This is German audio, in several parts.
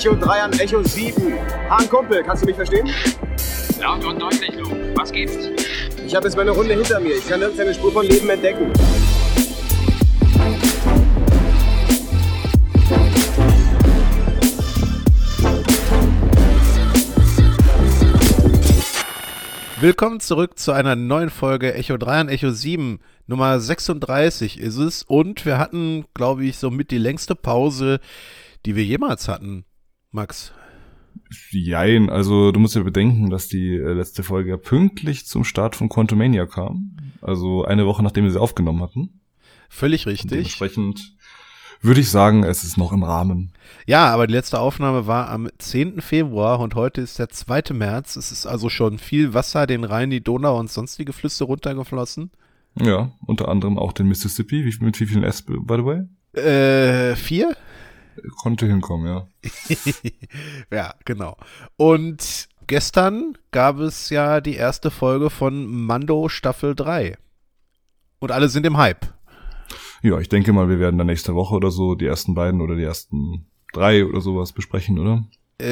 Echo 3 an Echo 7. Hahn Kumpel, kannst du mich verstehen? Laut und deutlich, Luke. Was gibt's? Ich habe jetzt meine Runde hinter mir. Ich kann nirgends eine Spur von Leben entdecken. Willkommen zurück zu einer neuen Folge Echo 3 an Echo 7. Nummer 36 ist es. Und wir hatten, glaube ich, somit die längste Pause, die wir jemals hatten, Max. Jein, also du musst ja bedenken, dass die letzte Folge ja pünktlich zum Start von Quantumania kam. Also eine Woche, nachdem wir sie aufgenommen hatten. Völlig richtig. Dementsprechend würde ich sagen, es ist noch im Rahmen. Ja, aber die letzte Aufnahme war am 10. Februar und heute ist der 2. März. Es ist also schon viel Wasser den Rhein, die Donau und sonstige Flüsse runtergeflossen. Ja, unter anderem auch den Mississippi. Mit wie vielen S, by the way? 4? Konnte hinkommen, ja. Ja, genau. Und gestern gab es ja die erste Folge von Mando Staffel 3. Und alle sind im Hype. Ja, ich denke mal, wir werden dann nächste Woche oder so die ersten beiden oder die ersten 3 oder sowas besprechen, oder?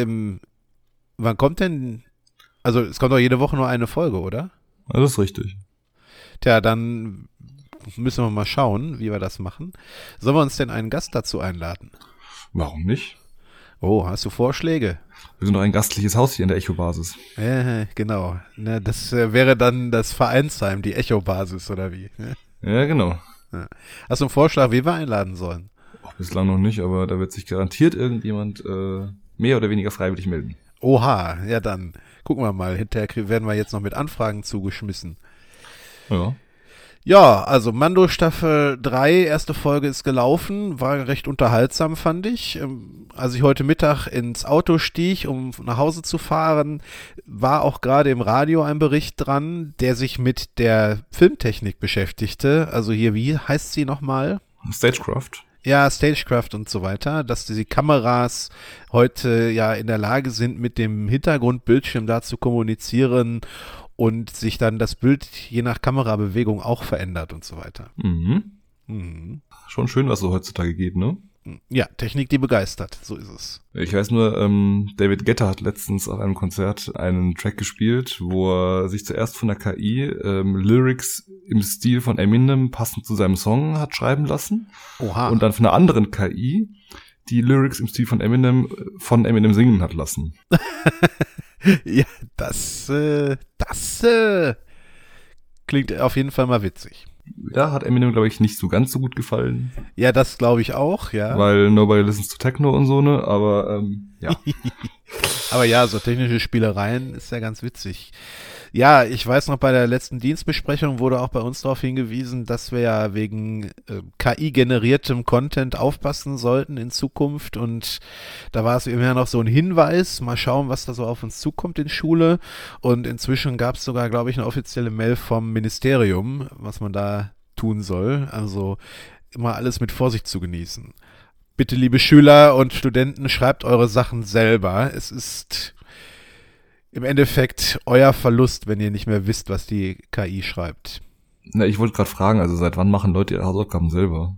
Wann kommt denn, also es kommt doch jede Woche nur eine Folge, oder? Ja, das ist richtig. Tja, dann müssen wir mal schauen, wie wir das machen. Sollen wir uns denn einen Gast dazu einladen? Warum nicht? Oh, hast du Vorschläge? Wir sind doch ein gastliches Haus hier in der Echo-Basis. Genau. Ne, das wäre dann das Vereinsheim, die Echo-Basis, oder wie? Ja, genau. Ja. Hast du einen Vorschlag, wie wir einladen sollen? Bislang noch nicht, aber da wird sich garantiert irgendjemand mehr oder weniger freiwillig melden. Oha, ja dann. Gucken wir mal. Hinterher werden wir jetzt noch mit Anfragen zugeschmissen. Ja. Ja, also Mando Staffel 3, erste Folge ist gelaufen, war recht unterhaltsam, fand ich. Als ich heute Mittag ins Auto stieg, um nach Hause zu fahren, war auch gerade im Radio ein Bericht dran, der sich mit der Filmtechnik beschäftigte. Also hier, wie heißt sie nochmal? Stagecraft. Ja, Stagecraft und so weiter, dass die Kameras heute ja in der Lage sind, mit dem Hintergrundbildschirm da zu kommunizieren und sich dann das Bild je nach Kamerabewegung auch verändert und so weiter. Mhm. Schon schön, was es heutzutage geht, ne? Ja, Technik, die begeistert, so ist es. Ich weiß nur, David Guetta hat letztens auf einem Konzert einen Track gespielt, wo er sich zuerst von der KI Lyrics im Stil von Eminem passend zu seinem Song hat schreiben lassen. Oha. Und dann von einer anderen KI die Lyrics im Stil von Eminem singen hat lassen. Ja, das klingt auf jeden Fall mal witzig. Ja, hat Eminem, glaube ich, nicht so ganz so gut gefallen. Ja, das glaube ich auch, ja. Weil Nobody Listens to Techno und so, ne? Aber, ja. Aber ja, so technische Spielereien ist ja ganz witzig. Ja, ich weiß noch, bei der letzten Dienstbesprechung wurde auch bei uns darauf hingewiesen, dass wir ja wegen KI-generiertem Content aufpassen sollten in Zukunft. Und da war es immer noch so ein Hinweis, mal schauen, was da so auf uns zukommt in Schule. Und inzwischen gab es sogar, glaube ich, eine offizielle Mail vom Ministerium, was man da tun soll. Also immer alles mit Vorsicht zu genießen. Bitte, liebe Schüler und Studenten, schreibt eure Sachen selber. Es ist im Endeffekt euer Verlust, wenn ihr nicht mehr wisst, was die KI schreibt. Na, ich wollte gerade fragen, also seit wann machen Leute ihre Hausaufgaben selber?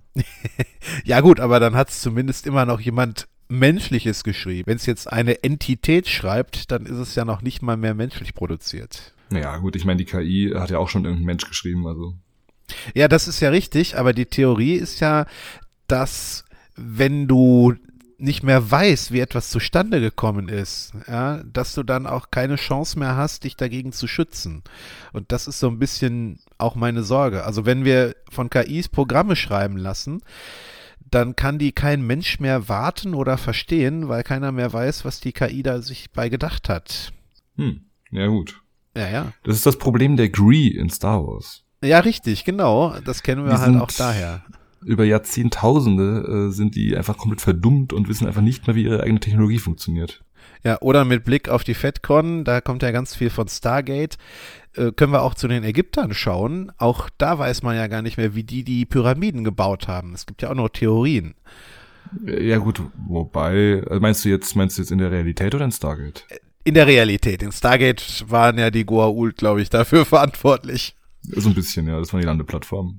Ja gut, aber dann hat es zumindest immer noch jemand Menschliches geschrieben. Wenn es jetzt eine Entität schreibt, dann ist es ja noch nicht mal mehr menschlich produziert. Naja, gut, ich meine, die KI hat ja auch schon irgendein Mensch geschrieben, also. Ja, das ist ja richtig, aber die Theorie ist ja, dass wenn du nicht mehr weißt, wie etwas zustande gekommen ist, ja, dass du dann auch keine Chance mehr hast, dich dagegen zu schützen. Und das ist so ein bisschen auch meine Sorge. Also wenn wir von KIs Programme schreiben lassen, dann kann die kein Mensch mehr warten oder verstehen, weil keiner mehr weiß, was die KI da sich bei gedacht hat. Ja gut. Ja. Das ist das Problem der Gree in Star Wars. Ja, richtig, genau. Das kennen wir halt auch daher. Über Jahrzehntausende sind die einfach komplett verdummt und wissen einfach nicht mehr, wie ihre eigene Technologie funktioniert. Ja, oder mit Blick auf die FedCon, da kommt ja ganz viel von Stargate, können wir auch zu den Ägyptern schauen. Auch da weiß man ja gar nicht mehr, wie die Pyramiden gebaut haben. Es gibt ja auch noch Theorien. Ja gut, wobei, meinst du jetzt in der Realität oder in Stargate? In der Realität. In Stargate waren ja die Goa'uld, glaube ich, dafür verantwortlich. So ein bisschen, ja, das waren die Landeplattformen.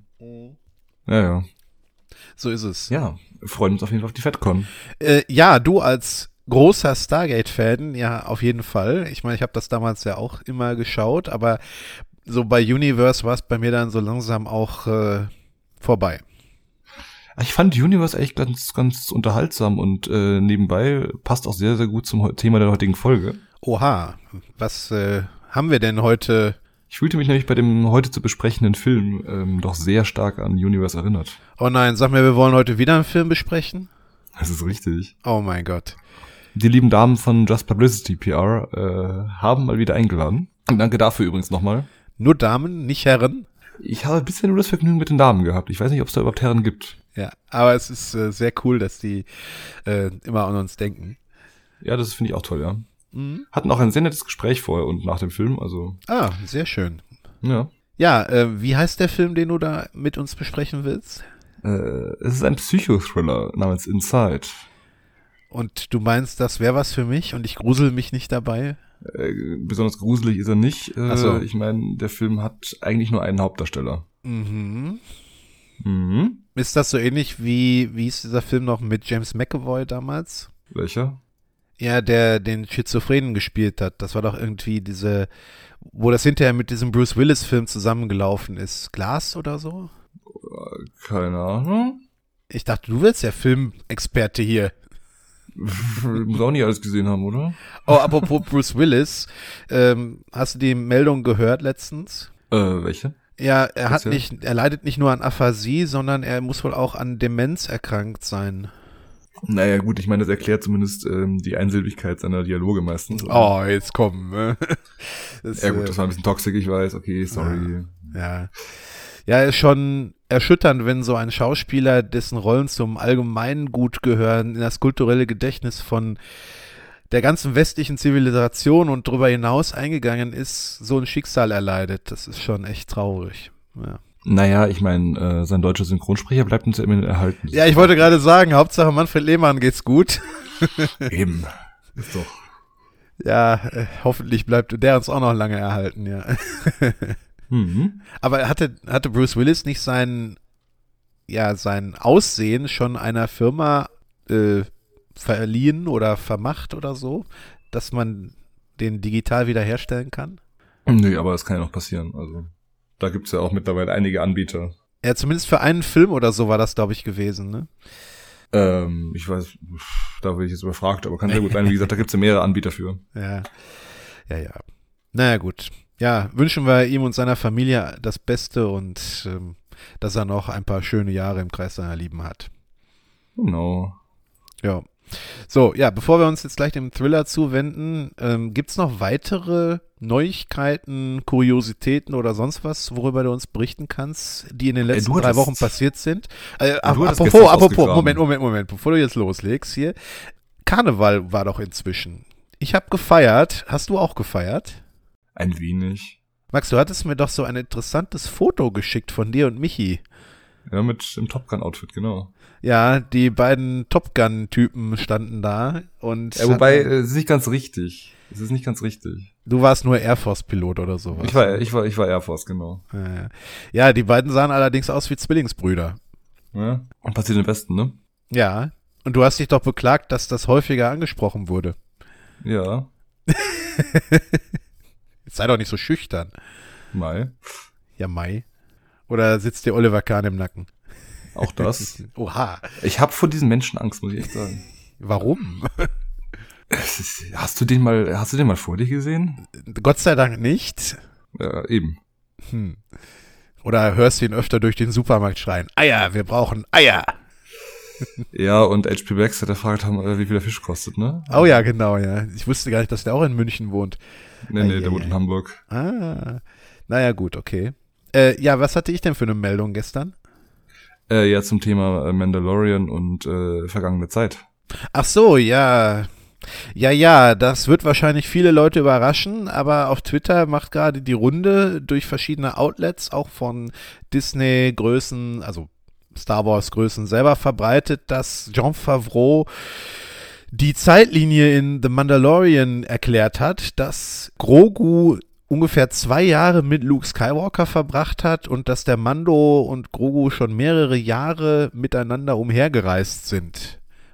Ja. So ist es. Ja, wir freuen uns auf jeden Fall auf die FedCon. Ja, du als großer Stargate-Fan, ja, auf jeden Fall. Ich meine, ich habe das damals ja auch immer geschaut, aber so bei Universe war es bei mir dann so langsam auch vorbei. Ich fand Universe echt ganz unterhaltsam und nebenbei passt auch sehr, sehr gut zum Thema der heutigen Folge. Oha, was haben wir denn heute? Ich fühlte mich nämlich bei dem heute zu besprechenden Film doch sehr stark an Universe erinnert. Oh nein, sag mir, wir wollen heute wieder einen Film besprechen? Das ist richtig. Oh mein Gott. Die lieben Damen von Just Publicity PR haben mal wieder eingeladen. Und danke dafür übrigens nochmal. Nur Damen, nicht Herren? Ich habe bisher nur das Vergnügen mit den Damen gehabt. Ich weiß nicht, ob es da überhaupt Herren gibt. Ja, aber es ist sehr cool, dass die immer an uns denken. Ja, das finde ich auch toll, ja. Mhm. Hatten auch ein sehr nettes Gespräch vorher und nach dem Film, also. Ah, sehr schön. Ja. Ja, wie heißt der Film, den du da mit uns besprechen willst? Es ist ein Psychothriller namens Inside. Und du meinst, das wäre was für mich und ich grusel mich nicht dabei? Besonders gruselig ist er nicht. Ach so. Ich meine, der Film hat eigentlich nur einen Hauptdarsteller. Mhm. Mhm. Ist das so ähnlich wie ist dieser Film noch mit James McAvoy damals? Welcher? Ja, der den Schizophrenen gespielt hat. Das war doch irgendwie wo das hinterher mit diesem Bruce Willis-Film zusammengelaufen ist. Glass oder so? Keine Ahnung. Ich dachte, du willst ja Filmexperte hier. Muss auch nicht alles gesehen haben, oder? Oh, apropos Bruce Willis, hast du die Meldung gehört letztens? Welche? Ja, er leidet nicht nur an Aphasie, sondern er muss wohl auch an Demenz erkrankt sein. Naja, gut, ich meine, das erklärt zumindest die Einsilbigkeit seiner Dialoge meistens. Oh, jetzt komm. Ja gut, das war ein bisschen toxisch, ich weiß, okay, sorry. Ja. Ja, ist schon erschütternd, wenn so ein Schauspieler, dessen Rollen zum allgemeinen Gut gehören, in das kulturelle Gedächtnis von der ganzen westlichen Zivilisation und darüber hinaus eingegangen ist, so ein Schicksal erleidet. Das ist schon echt traurig. Ja. Naja, ich meine, sein deutscher Synchronsprecher bleibt uns ja immerhin erhalten. Ja, ich wollte gerade sagen, Hauptsache Manfred Lehmann geht's gut. Eben. Ist doch. Ja, hoffentlich bleibt der uns auch noch lange erhalten, ja. Mhm. Aber hatte Bruce Willis nicht sein Aussehen schon einer Firma verliehen oder vermacht oder so, dass man den digital wiederherstellen kann? Nö, aber das kann ja noch passieren. Also da gibt's ja auch mittlerweile einige Anbieter. Ja, zumindest für einen Film oder so war das, glaube ich, gewesen, ne? Ich weiß, da bin ich jetzt überfragt, aber kann sehr gut sein. Wie gesagt, da gibt's ja mehrere Anbieter für. Ja. Naja, gut. Ja, wünschen wir ihm und seiner Familie das Beste und dass er noch ein paar schöne Jahre im Kreis seiner Lieben hat. Genau. Ja. So, ja, bevor wir uns jetzt gleich dem Thriller zuwenden, gibt's noch weitere Neuigkeiten, Kuriositäten oder sonst was, worüber du uns berichten kannst, die in den letzten 3 Wochen passiert sind? Apropos, Moment, bevor du jetzt loslegst hier. Karneval war doch inzwischen. Ich habe gefeiert. Hast du auch gefeiert? Ein wenig. Max, du hattest mir doch so ein interessantes Foto geschickt von dir und Michi. Ja, mit dem Top Gun-Outfit, genau. Ja, die beiden Top Gun-Typen standen da und. Ja, wobei, es ist nicht ganz richtig. Es ist nicht ganz richtig. Du warst nur Air Force-Pilot oder sowas. Ich war Air Force, genau. Ja, die beiden sahen allerdings aus wie Zwillingsbrüder. Ja, und passiert im Westen, ne? Ja, und du hast dich doch beklagt, dass das häufiger angesprochen wurde. Ja. Jetzt sei doch nicht so schüchtern. Mai. Ja, Mai. Oder sitzt dir Oliver Kahn im Nacken? Auch das. Oha. Ich habe vor diesen Menschen Angst, muss ich echt sagen. Warum? Hast du den mal vor dir gesehen? Gott sei Dank nicht. Ja, eben. Oder hörst du ihn öfter durch den Supermarkt schreien, Eier, wir brauchen Eier. Ja, und HP Baxter, der fragt haben, wie viel der Fisch kostet, ne? Oh ja, genau, ja. Ich wusste gar nicht, dass der auch in München wohnt. Nee, der wohnt in Hamburg. Ah, naja, gut, okay. Ja, was hatte ich denn für eine Meldung gestern? Ja, zum Thema Mandalorian und vergangene Zeit. Ach so, ja. Ja, das wird wahrscheinlich viele Leute überraschen, aber auf Twitter macht gerade die Runde durch verschiedene Outlets, auch von Disney-Größen, also Star Wars-Größen selber verbreitet, dass Jon Favreau die Zeitlinie in The Mandalorian erklärt hat, dass Grogu ungefähr 2 Jahre mit Luke Skywalker verbracht hat und dass der Mando und Grogu schon mehrere Jahre miteinander umhergereist sind.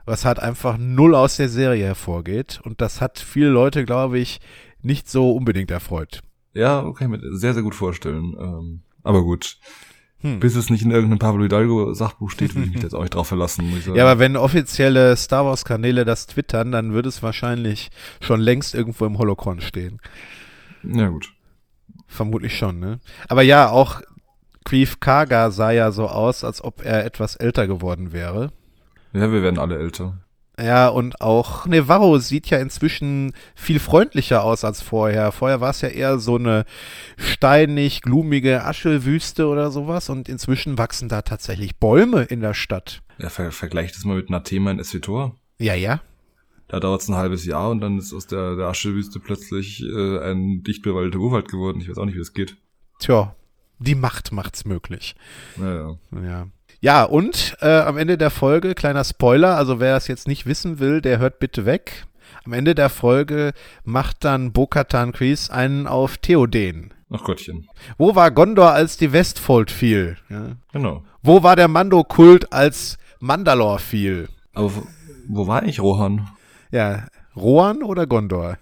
was halt einfach null aus der Serie hervorgeht. Und das hat viele Leute, glaube ich, nicht so unbedingt erfreut. Ja, kann ich mir sehr, sehr gut vorstellen. Aber gut. Bis es nicht in irgendeinem Pablo Hidalgo-Sachbuch steht, würde ich mich jetzt auch nicht drauf verlassen, muss ich sagen. Ja, aber wenn offizielle Star Wars-Kanäle das twittern, dann würde es wahrscheinlich schon längst irgendwo im Holocron stehen. Ja, gut. Vermutlich schon, ne? Aber ja, auch Greef Karga sah ja so aus, als ob er etwas älter geworden wäre. Ja, wir werden alle älter. Ja, und auch Nevarro sieht ja inzwischen viel freundlicher aus als vorher. Vorher war es ja eher so eine steinig, glumige Aschewüste oder sowas und inzwischen wachsen da tatsächlich Bäume in der Stadt. Ja, vergleicht das mal mit Nathema in SWTOR. Ja, ja. Da dauert es ein halbes Jahr und dann ist aus der Aschewüste plötzlich ein dicht bewaldeter Urwald geworden. Ich weiß auch nicht, wie das geht. Tja, die Macht macht's möglich. Naja. Ja. Ja, und am Ende der Folge, kleiner Spoiler, also wer das jetzt nicht wissen will, der hört bitte weg. Am Ende der Folge macht dann Bo-Katan Kryze einen auf Theoden. Ach Gottchen. Wo war Gondor, als die Westfold fiel? Ja. Genau. Wo war der Mando-Kult, als Mandalore fiel? Aber wo war eigentlich Rohan? Ja, Rohan oder Gondor?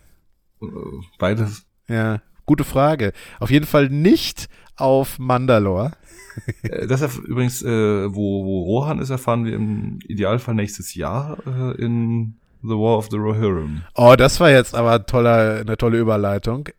Beides. Ja, gute Frage. Auf jeden Fall nicht auf Mandalore. Das übrigens, wo Rohan ist, erfahren wir im Idealfall nächstes Jahr in The War of the Rohirrim. Oh, das war jetzt aber eine tolle Überleitung.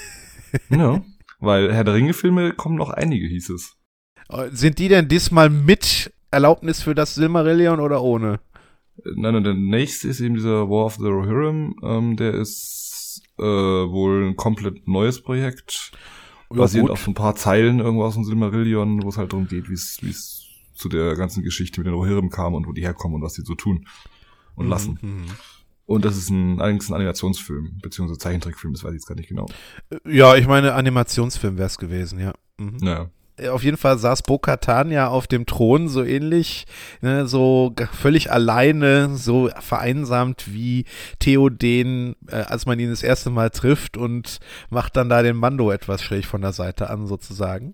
Ja, weil Herr der Ringe-Filme kommen noch einige, hieß es. Sind die denn diesmal mit Erlaubnis für das Silmarillion oder ohne? Nein, der nächste ist eben dieser War of the Rohirrim. Der ist wohl ein komplett neues Projekt. Basierend auf so ein paar Zeilen irgendwo aus dem Silmarillion, wo es halt darum geht, wie es zu der ganzen Geschichte mit den Rohirrim kam und wo die herkommen und was die so tun und lassen. Und das ist allerdings ein Animationsfilm, beziehungsweise Zeichentrickfilm, das weiß ich jetzt gar nicht genau. Ja, ich meine, Animationsfilm wäre es gewesen, ja. Naja. Auf jeden Fall saß Bo-Katan ja auf dem Thron so ähnlich, ne, so völlig alleine, so vereinsamt wie Theoden, als man ihn das erste Mal trifft und macht dann da den Mando etwas schräg von der Seite an sozusagen.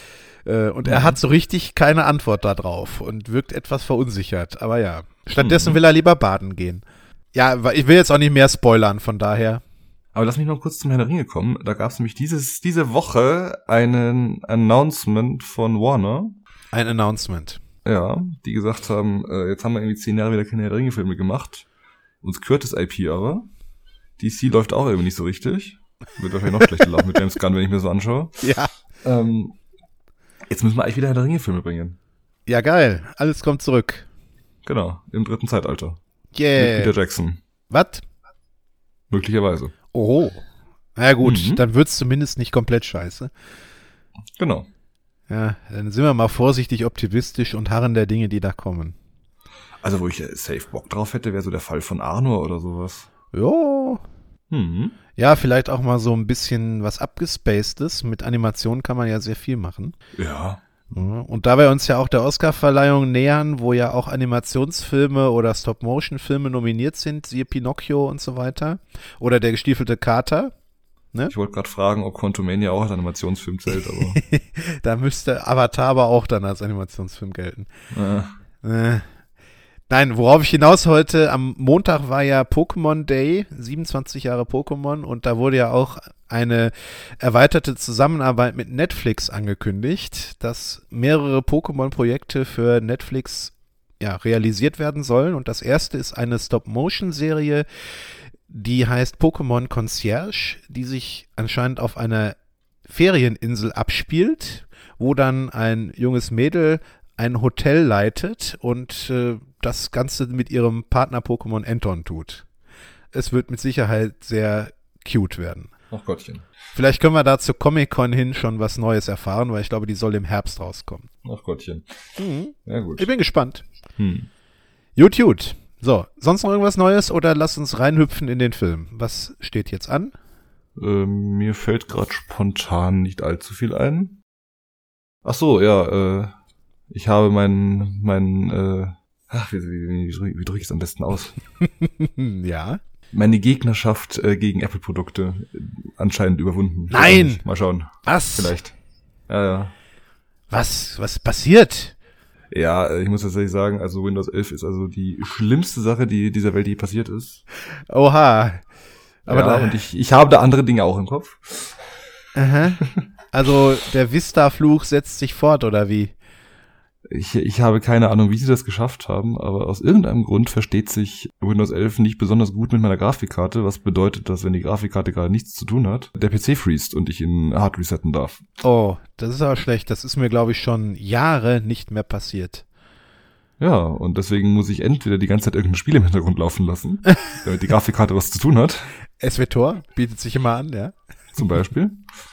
Und er hat so richtig keine Antwort darauf und wirkt etwas verunsichert, aber ja. Stattdessen will er lieber baden gehen. Ja, ich will jetzt auch nicht mehr spoilern, von daher. Aber lass mich noch kurz zum Herrn der Ringe kommen. Da gab es nämlich diese Woche einen Announcement von Warner. Ein Announcement. Ja, die gesagt haben, jetzt haben wir irgendwie 10 Jahre wieder keine Herr der Ringe-Filme gemacht. Uns gehört das IP aber. DC läuft auch irgendwie nicht so richtig. Wird wahrscheinlich noch schlechter laufen mit James Gunn, wenn ich mir so anschaue. Ja. Jetzt müssen wir eigentlich wieder Herr der Ringe-Filme bringen. Ja, geil. Alles kommt zurück. Genau, im 3. Zeitalter. Yeah. Mit Peter Jackson. Was? Möglicherweise. Oh. Na ja, gut, dann wird's zumindest nicht komplett scheiße. Genau. Ja, dann sind wir mal vorsichtig optimistisch und harren der Dinge, die da kommen. Also, wo ich safe Bock drauf hätte, wäre so der Fall von Arnor oder sowas. Jo. Ja, vielleicht auch mal so ein bisschen was abgespacedes. Mit Animation kann man ja sehr viel machen. Ja. Und da wir uns ja auch der Oscar-Verleihung nähern, wo ja auch Animationsfilme oder Stop-Motion-Filme nominiert sind, siehe Pinocchio und so weiter, oder der gestiefelte Kater. Ne? Ich wollte gerade fragen, ob Quantumania auch als Animationsfilm zählt, aber da müsste Avatar aber auch dann als Animationsfilm gelten. Nein, worauf ich hinaus wollte, am Montag war ja Pokémon Day, 27 Jahre Pokémon, und da wurde ja auch eine erweiterte Zusammenarbeit mit Netflix angekündigt, dass mehrere Pokémon-Projekte für Netflix realisiert werden sollen. Und das erste ist eine Stop-Motion-Serie, die heißt Pokémon Concierge, die sich anscheinend auf einer Ferieninsel abspielt, wo dann ein junges Mädel ein Hotel leitet und das Ganze mit ihrem Partner Pokémon Anton tut. Es wird mit Sicherheit sehr cute werden. Ach Gottchen. Vielleicht können wir da zur Comic-Con hin schon was Neues erfahren, weil ich glaube, die soll im Herbst rauskommen. Ach Gottchen. Ja, gut. Ich bin gespannt. Gut. So, sonst noch irgendwas Neues oder lass uns reinhüpfen in den Film. Was steht jetzt an? Mir fällt gerade spontan nicht allzu viel ein. Ach so, ja, ich habe wie drücke ich es am besten aus? Ja. Meine Gegnerschaft gegen Apple-Produkte anscheinend überwunden. Nein! Mal schauen. Was? Vielleicht. Ja. Was passiert? Ja, ich muss tatsächlich sagen, also Windows 11 ist also die schlimmste Sache, die dieser Welt je passiert ist. Oha. Aber ja, und ich habe da andere Dinge auch im Kopf. Aha. Also der Vista-Fluch setzt sich fort, oder wie? Ich habe keine Ahnung, wie sie das geschafft haben, aber aus irgendeinem Grund versteht sich Windows 11 nicht besonders gut mit meiner Grafikkarte, was bedeutet, dass wenn die Grafikkarte gerade nichts zu tun hat, der PC freest und ich ihn hard resetten darf. Oh, das ist aber schlecht. Das ist mir, glaube ich, schon Jahre nicht mehr passiert. Ja, und deswegen muss ich entweder die ganze Zeit irgendein Spiel im Hintergrund laufen lassen, damit die Grafikkarte was zu tun hat. SWTOR bietet sich immer an, ja. Zum Beispiel.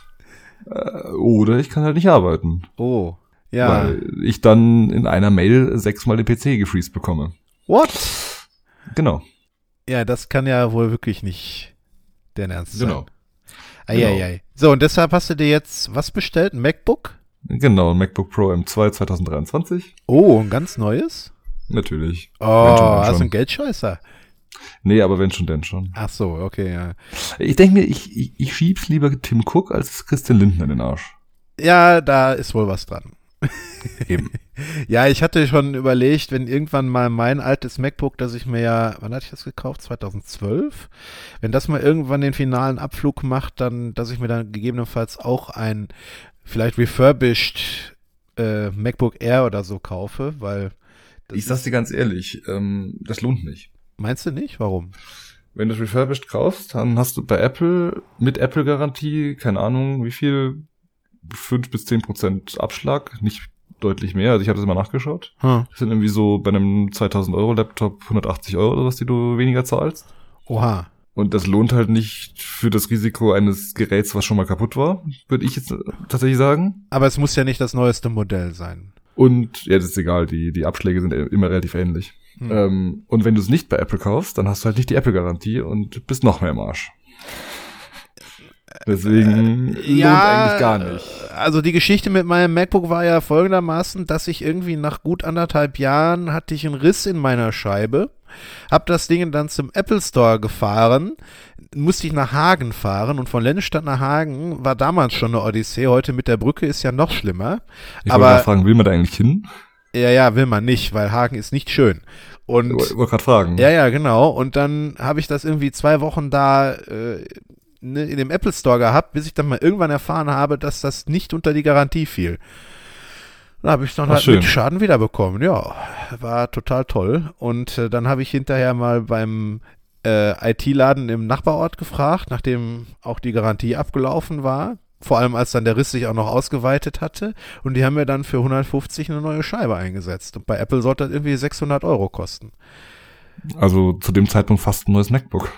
Oder ich kann halt nicht arbeiten. Oh, ja. Weil ich dann in einer Mail 6-mal den PC gefreezed bekomme. What? Genau. Ja, das kann ja wohl wirklich nicht der Ernst sein. Genau. Eieiei. So, und deshalb hast du dir jetzt was bestellt? Ein MacBook? Genau, ein MacBook Pro M2 2023. Oh, ein ganz neues? Natürlich. Oh, Wenn schon, denn hast du schon. einen Geldscheißer? Nee, aber wenn schon, denn schon. Ach so, okay, ja. Ich denke mir, ich schieb's lieber Tim Cook als Christian Lindner in den Arsch. Ja, da ist wohl was dran. Eben. Ja, ich hatte schon überlegt, wenn irgendwann mal mein altes MacBook, das ich mir ja, wann hatte ich das gekauft? 2012? Wenn das mal irgendwann den finalen Abflug macht, dann, dass ich mir dann gegebenenfalls auch ein vielleicht refurbished MacBook Air oder so kaufe, weil das Ich sag's dir ganz ehrlich, das lohnt nicht. Meinst du nicht? Warum? Wenn du es refurbished kaufst, dann hast du bei Apple mit Apple-Garantie, keine Ahnung, wie viel, 5-10% Abschlag, nicht deutlich mehr. Also ich habe das mal nachgeschaut. Das sind irgendwie so bei einem 2.000 € Laptop 180 € oder was, die du weniger zahlst. Oha. Und das lohnt halt nicht für das Risiko eines Geräts, was schon mal kaputt war, würde ich jetzt tatsächlich sagen. Aber es muss ja nicht das neueste Modell sein. Und, ja, das ist egal, die Abschläge sind immer relativ ähnlich. Und wenn du es nicht bei Apple kaufst, dann hast du halt nicht die Apple-Garantie und bist noch mehr im Arsch. Deswegen lohnt eigentlich gar nicht. Also die Geschichte mit meinem MacBook war ja folgendermaßen, dass ich irgendwie nach gut 1,5 Jahren hatte ich einen Riss in meiner Scheibe, hab das Ding dann zum Apple Store gefahren, musste ich nach Hagen fahren und von Lennestadt nach Hagen war damals schon eine Odyssee, heute mit der Brücke ist ja noch schlimmer. Ich wollte Aber mal fragen, will man da eigentlich hin? ja, will man nicht, weil Hagen ist nicht schön. Und Ich wollte gerade fragen. ja, genau. Und dann habe ich das irgendwie 2 Wochen da in dem Apple Store gehabt, bis ich dann mal irgendwann erfahren habe, dass das nicht unter die Garantie fiel. Da habe ich dann halt mit Schaden wiederbekommen. Ja, war total toll. Und dann habe ich hinterher mal beim IT-Laden im Nachbarort gefragt, nachdem auch die Garantie abgelaufen war. Vor allem, als dann der Riss sich auch noch ausgeweitet hatte. Und die haben mir dann für 150 eine neue Scheibe eingesetzt. Und bei Apple sollte das irgendwie 600 € kosten. Also zu dem Zeitpunkt fast ein neues MacBook.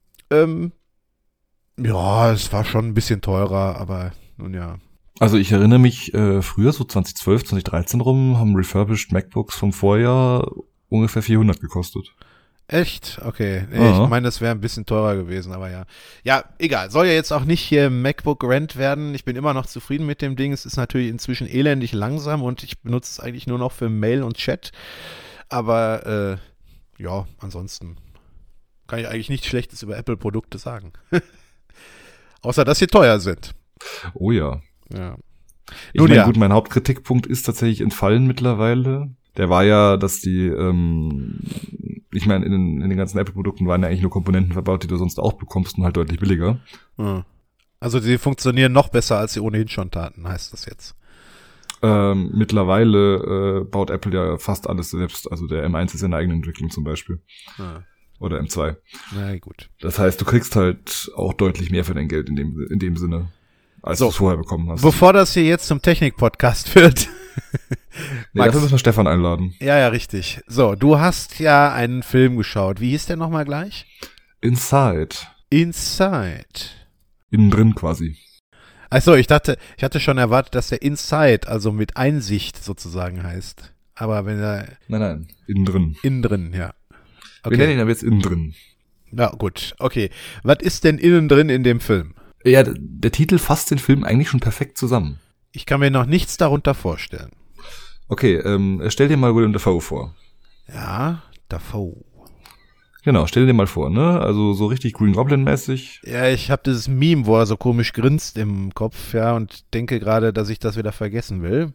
Ja, es war schon ein bisschen teurer, aber nun ja. Also ich erinnere mich, früher, so 2012, 2013 rum, haben refurbished MacBooks vom Vorjahr ungefähr 400 gekostet. Echt? Okay. Nee, Aha. ich meine, das wäre ein bisschen teurer gewesen, aber ja. Ja, egal. Soll ja jetzt auch nicht hier MacBook Rent werden. Ich bin immer noch zufrieden mit dem Ding. Es ist natürlich inzwischen elendig langsam und ich benutze es eigentlich nur noch für Mail und Chat. Aber ja, ansonsten kann ich eigentlich nichts Schlechtes über Apple-Produkte sagen. Außer, dass sie teuer sind. Oh ja. Ja. Ich Nun meine, ja. gut, mein Hauptkritikpunkt ist tatsächlich entfallen mittlerweile. Der war ja, dass die, ich meine, in den ganzen Apple-Produkten waren ja eigentlich nur Komponenten verbaut, die du sonst auch bekommst und halt deutlich billiger. Ja. Also sie funktionieren noch besser, als sie ohnehin schon taten, heißt das jetzt. Mittlerweile baut Apple ja fast alles selbst. Also der M1 ist ja eine eigene Entwicklung zum Beispiel. Ja. Oder M2. Na gut. Das heißt, du kriegst halt auch deutlich mehr für dein Geld in dem Sinne, als So. du es vorher bekommen hast. Bevor das hier jetzt zum Technik-Podcast wird. Nee, dafür müssen wir Stefan einladen. Ja, richtig. So, du hast ja einen Film geschaut. Wie hieß der nochmal gleich? Inside. Inside. Innen drin quasi. Achso, ich hatte schon erwartet, dass der Inside, also mit Einsicht sozusagen heißt. Aber wenn er Nein, innen drin. innen drin, ja. Wir nennen ihn aber jetzt innen drin. Ja, gut. Okay. Was ist denn innen drin in dem Film? Ja, der Titel fasst den Film eigentlich schon perfekt zusammen. Ich kann mir noch nichts darunter vorstellen. Okay, stell dir mal Willem Dafoe vor. Ja, Dafoe. Genau, stell dir mal vor, ne? Also so richtig Green Goblin-mäßig. Ja, ich habe dieses Meme, wo er so komisch grinst im Kopf, ja, und denke gerade, dass ich das wieder vergessen will.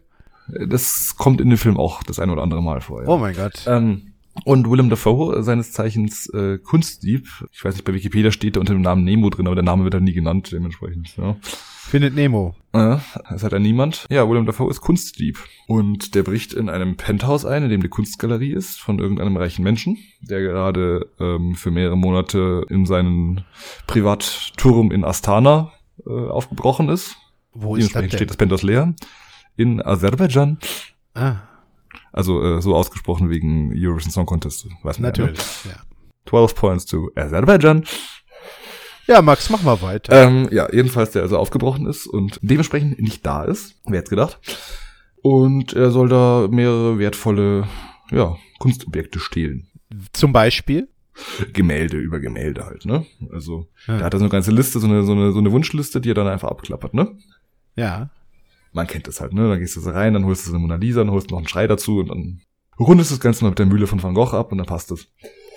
Das kommt in dem Film auch das ein oder andere Mal vor. Ja. Oh mein Gott. Und Willem Dafoe, seines Zeichens Kunstdieb, ich weiß nicht, bei Wikipedia steht da unter dem Namen Nemo drin, aber der Name wird halt nie genannt, dementsprechend. Ja. Findet Nemo. Das hat ja niemand. Ja, Willem Dafoe ist Kunstdieb. Und der bricht in einem Penthouse ein, in dem die Kunstgalerie ist, von irgendeinem reichen Menschen, der gerade für mehrere Monate in seinen Privatturm in Astana aufgebrochen ist. Wo ist das denn? Steht das Penthouse leer. In Aserbaidschan. Ah. Also so ausgesprochen wegen Eurovision Song Contest. Weiß man natürlich, ja, ne? ja. 12 points to Aserbaidschan. Ja, Max, mach mal weiter. Ja, jedenfalls der also aufgebrochen ist und dementsprechend nicht da ist. Wer hätte gedacht? Und er soll da mehrere wertvolle, Kunstobjekte stehlen. Zum Beispiel? Gemälde über Gemälde halt, ne? Also, da hat er so eine ganze Liste, so eine Wunschliste, die er dann einfach abklappert, ne? Ja. Man kennt das halt, ne? Dann gehst du so rein, dann holst du so eine Mona Lisa, dann holst du noch einen Schrei dazu und dann rundest du das Ganze mal mit der Mühle von Van Gogh ab und dann passt es.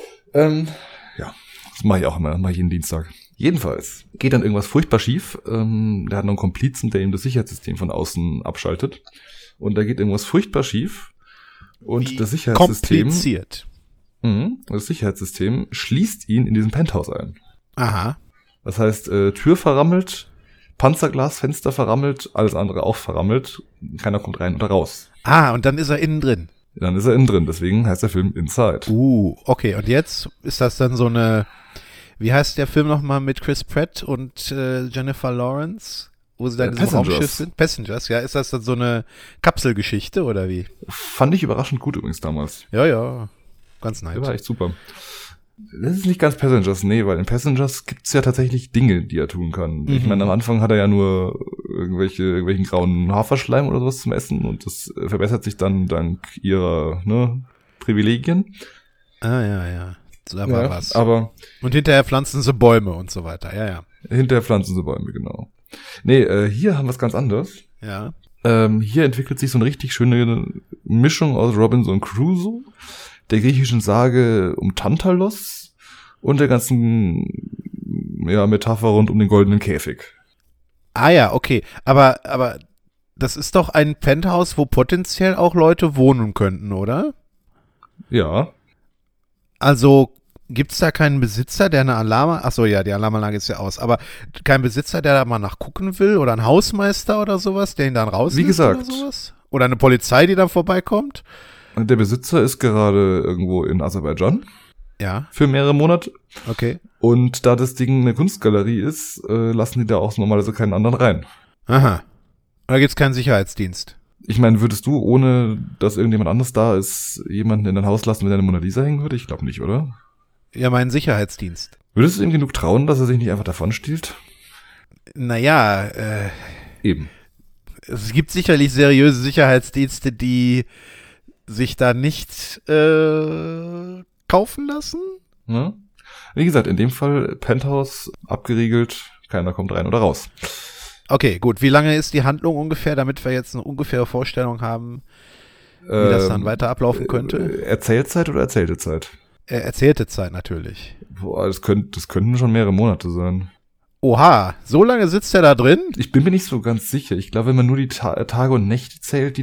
Das mache ich auch immer, jeden Dienstag. Jedenfalls geht dann irgendwas furchtbar schief. Der hat noch einen Komplizen, der ihm das Sicherheitssystem von außen abschaltet. Und da geht irgendwas furchtbar schief. Und das Sicherheitssystem... Kompliziert. Das Sicherheitssystem schließt ihn in diesem Penthouse ein. Aha. Das heißt, Tür verrammelt, Panzerglasfenster verrammelt, alles andere auch verrammelt. Keiner kommt rein oder raus. Ah, und dann ist er innen drin. Dann ist er innen drin, deswegen heißt der Film Inside. Okay, und jetzt ist das dann so eine, wie heißt der Film nochmal mit Chris Pratt und Jennifer Lawrence, wo sie dann in diesem Raumschiff sind? Passengers, ja, ist das dann so eine Kapselgeschichte oder wie? Fand ich überraschend gut übrigens damals. Ja, ganz nice. Der war echt super. Das ist nicht ganz Passengers, nee, weil in Passengers gibt's ja tatsächlich Dinge, die er tun kann. Ich meine, am Anfang hat er ja nur irgendwelchen grauen Haferschleim oder sowas zum Essen und das verbessert sich dann dank ihrer Privilegien. Ah, ja. Da war was. Aber und hinterher pflanzen sie Bäume und so weiter, ja. Hinterher pflanzen sie Bäume, genau. Nee, hier haben wir es ganz anders. Ja. Hier entwickelt sich so eine richtig schöne Mischung aus Robinson Crusoe, der griechischen Sage um Tantalos und der ganzen Metapher rund um den goldenen Käfig. Ah ja, okay. Aber das ist doch ein Penthouse, wo potenziell auch Leute wohnen könnten, oder? Ja. Also gibt's da keinen Besitzer, der eine Alarmanlage, achso, ja, die Alarmanlage ist ja aus, aber kein Besitzer, der da mal nachgucken will oder ein Hausmeister oder sowas, der ihn dann rauslässt? Wie gesagt. Oder sowas? Oder eine Polizei, die dann vorbeikommt? Der Besitzer ist gerade irgendwo in Aserbaidschan. Ja. Für mehrere Monate. Okay. Und da das Ding eine Kunstgalerie ist, lassen die da auch normalerweise keinen anderen rein. Aha. Und da gibt's keinen Sicherheitsdienst. Ich meine, würdest du, ohne dass irgendjemand anderes da ist, jemanden in dein Haus lassen, wenn deine Mona Lisa hängen würde? Ich glaube nicht, oder? Ja, mein Sicherheitsdienst. Würdest du ihm genug trauen, dass er sich nicht einfach davon stiehlt? Naja, Eben. Es gibt sicherlich seriöse Sicherheitsdienste, die sich da nicht kaufen lassen. Ja. Wie gesagt, in dem Fall Penthouse abgeriegelt, keiner kommt rein oder raus. Okay, gut. Wie lange ist die Handlung ungefähr, damit wir jetzt eine ungefähre Vorstellung haben, wie das dann weiter ablaufen könnte? Erzählzeit oder erzählte Zeit? Erzählte Zeit natürlich. Boah, das könnten schon mehrere Monate sein. Oha, so lange sitzt er da drin? Ich bin mir nicht so ganz sicher. Ich glaube, wenn man nur die Tage und Nächte zählt,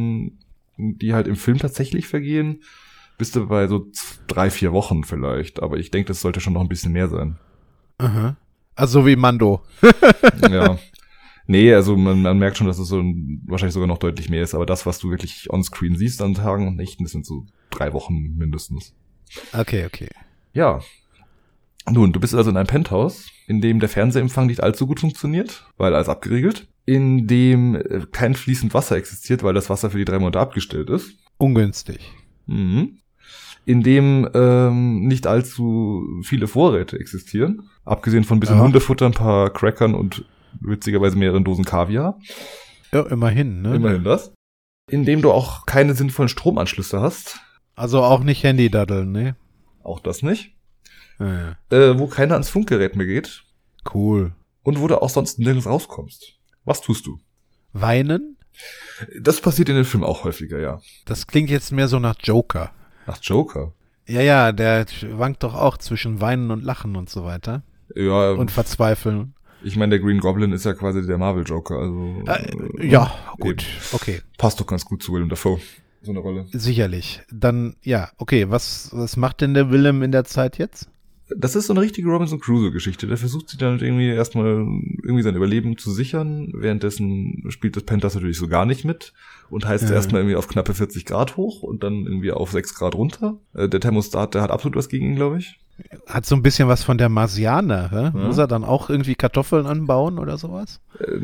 die halt im Film tatsächlich vergehen, bist du bei so 3-4 Wochen vielleicht. Aber ich denke, das sollte schon noch ein bisschen mehr sein. Aha. Also so wie Mando. Ja. Nee, also man merkt schon, dass es so wahrscheinlich sogar noch deutlich mehr ist. Aber das, was du wirklich on-screen siehst an Tagen und Nächten, das sind so 3 Wochen mindestens. Okay. Ja. Nun, du bist also in einem Penthouse, in dem der Fernsehempfang nicht allzu gut funktioniert, weil alles abgeriegelt. In dem kein fließend Wasser existiert, weil das Wasser für die 3 Monate abgestellt ist. Ungünstig. Mhm. In dem nicht allzu viele Vorräte existieren. Abgesehen von ein bisschen Hundefutter, ein paar Crackern und witzigerweise mehreren Dosen Kaviar. Ja, immerhin, ne? Immerhin das. In dem du auch keine sinnvollen Stromanschlüsse hast. Also auch nicht Handy-Daddeln, ne? Auch das nicht. Ja. Wo keiner ans Funkgerät mehr geht. Cool. Und wo du auch sonst nirgends rauskommst. Was tust du? Weinen? Das passiert in dem Film auch häufiger, ja. Das klingt jetzt mehr so nach Joker. Nach Joker? Ja, der wankt doch auch zwischen Weinen und Lachen und so weiter. Ja. Und Verzweifeln. Ich meine, der Green Goblin ist ja quasi der Marvel-Joker, also ja, gut, okay. Passt doch ganz gut zu Willem Dafoe, so eine Rolle. Sicherlich. Dann, ja, okay, was macht denn der Willem in der Zeit jetzt? Das ist so eine richtige Robinson Crusoe-Geschichte. Der versucht sich dann irgendwie erstmal irgendwie sein Überleben zu sichern. Währenddessen spielt das Pentas natürlich so gar nicht mit und heizt erstmal irgendwie auf knappe 40 Grad hoch und dann irgendwie auf 6 Grad runter. Der Thermostat, der hat absolut was gegen ihn, glaube ich. Hat so ein bisschen was von der Marsianer, hä? Ja. Muss er dann auch irgendwie Kartoffeln anbauen oder sowas?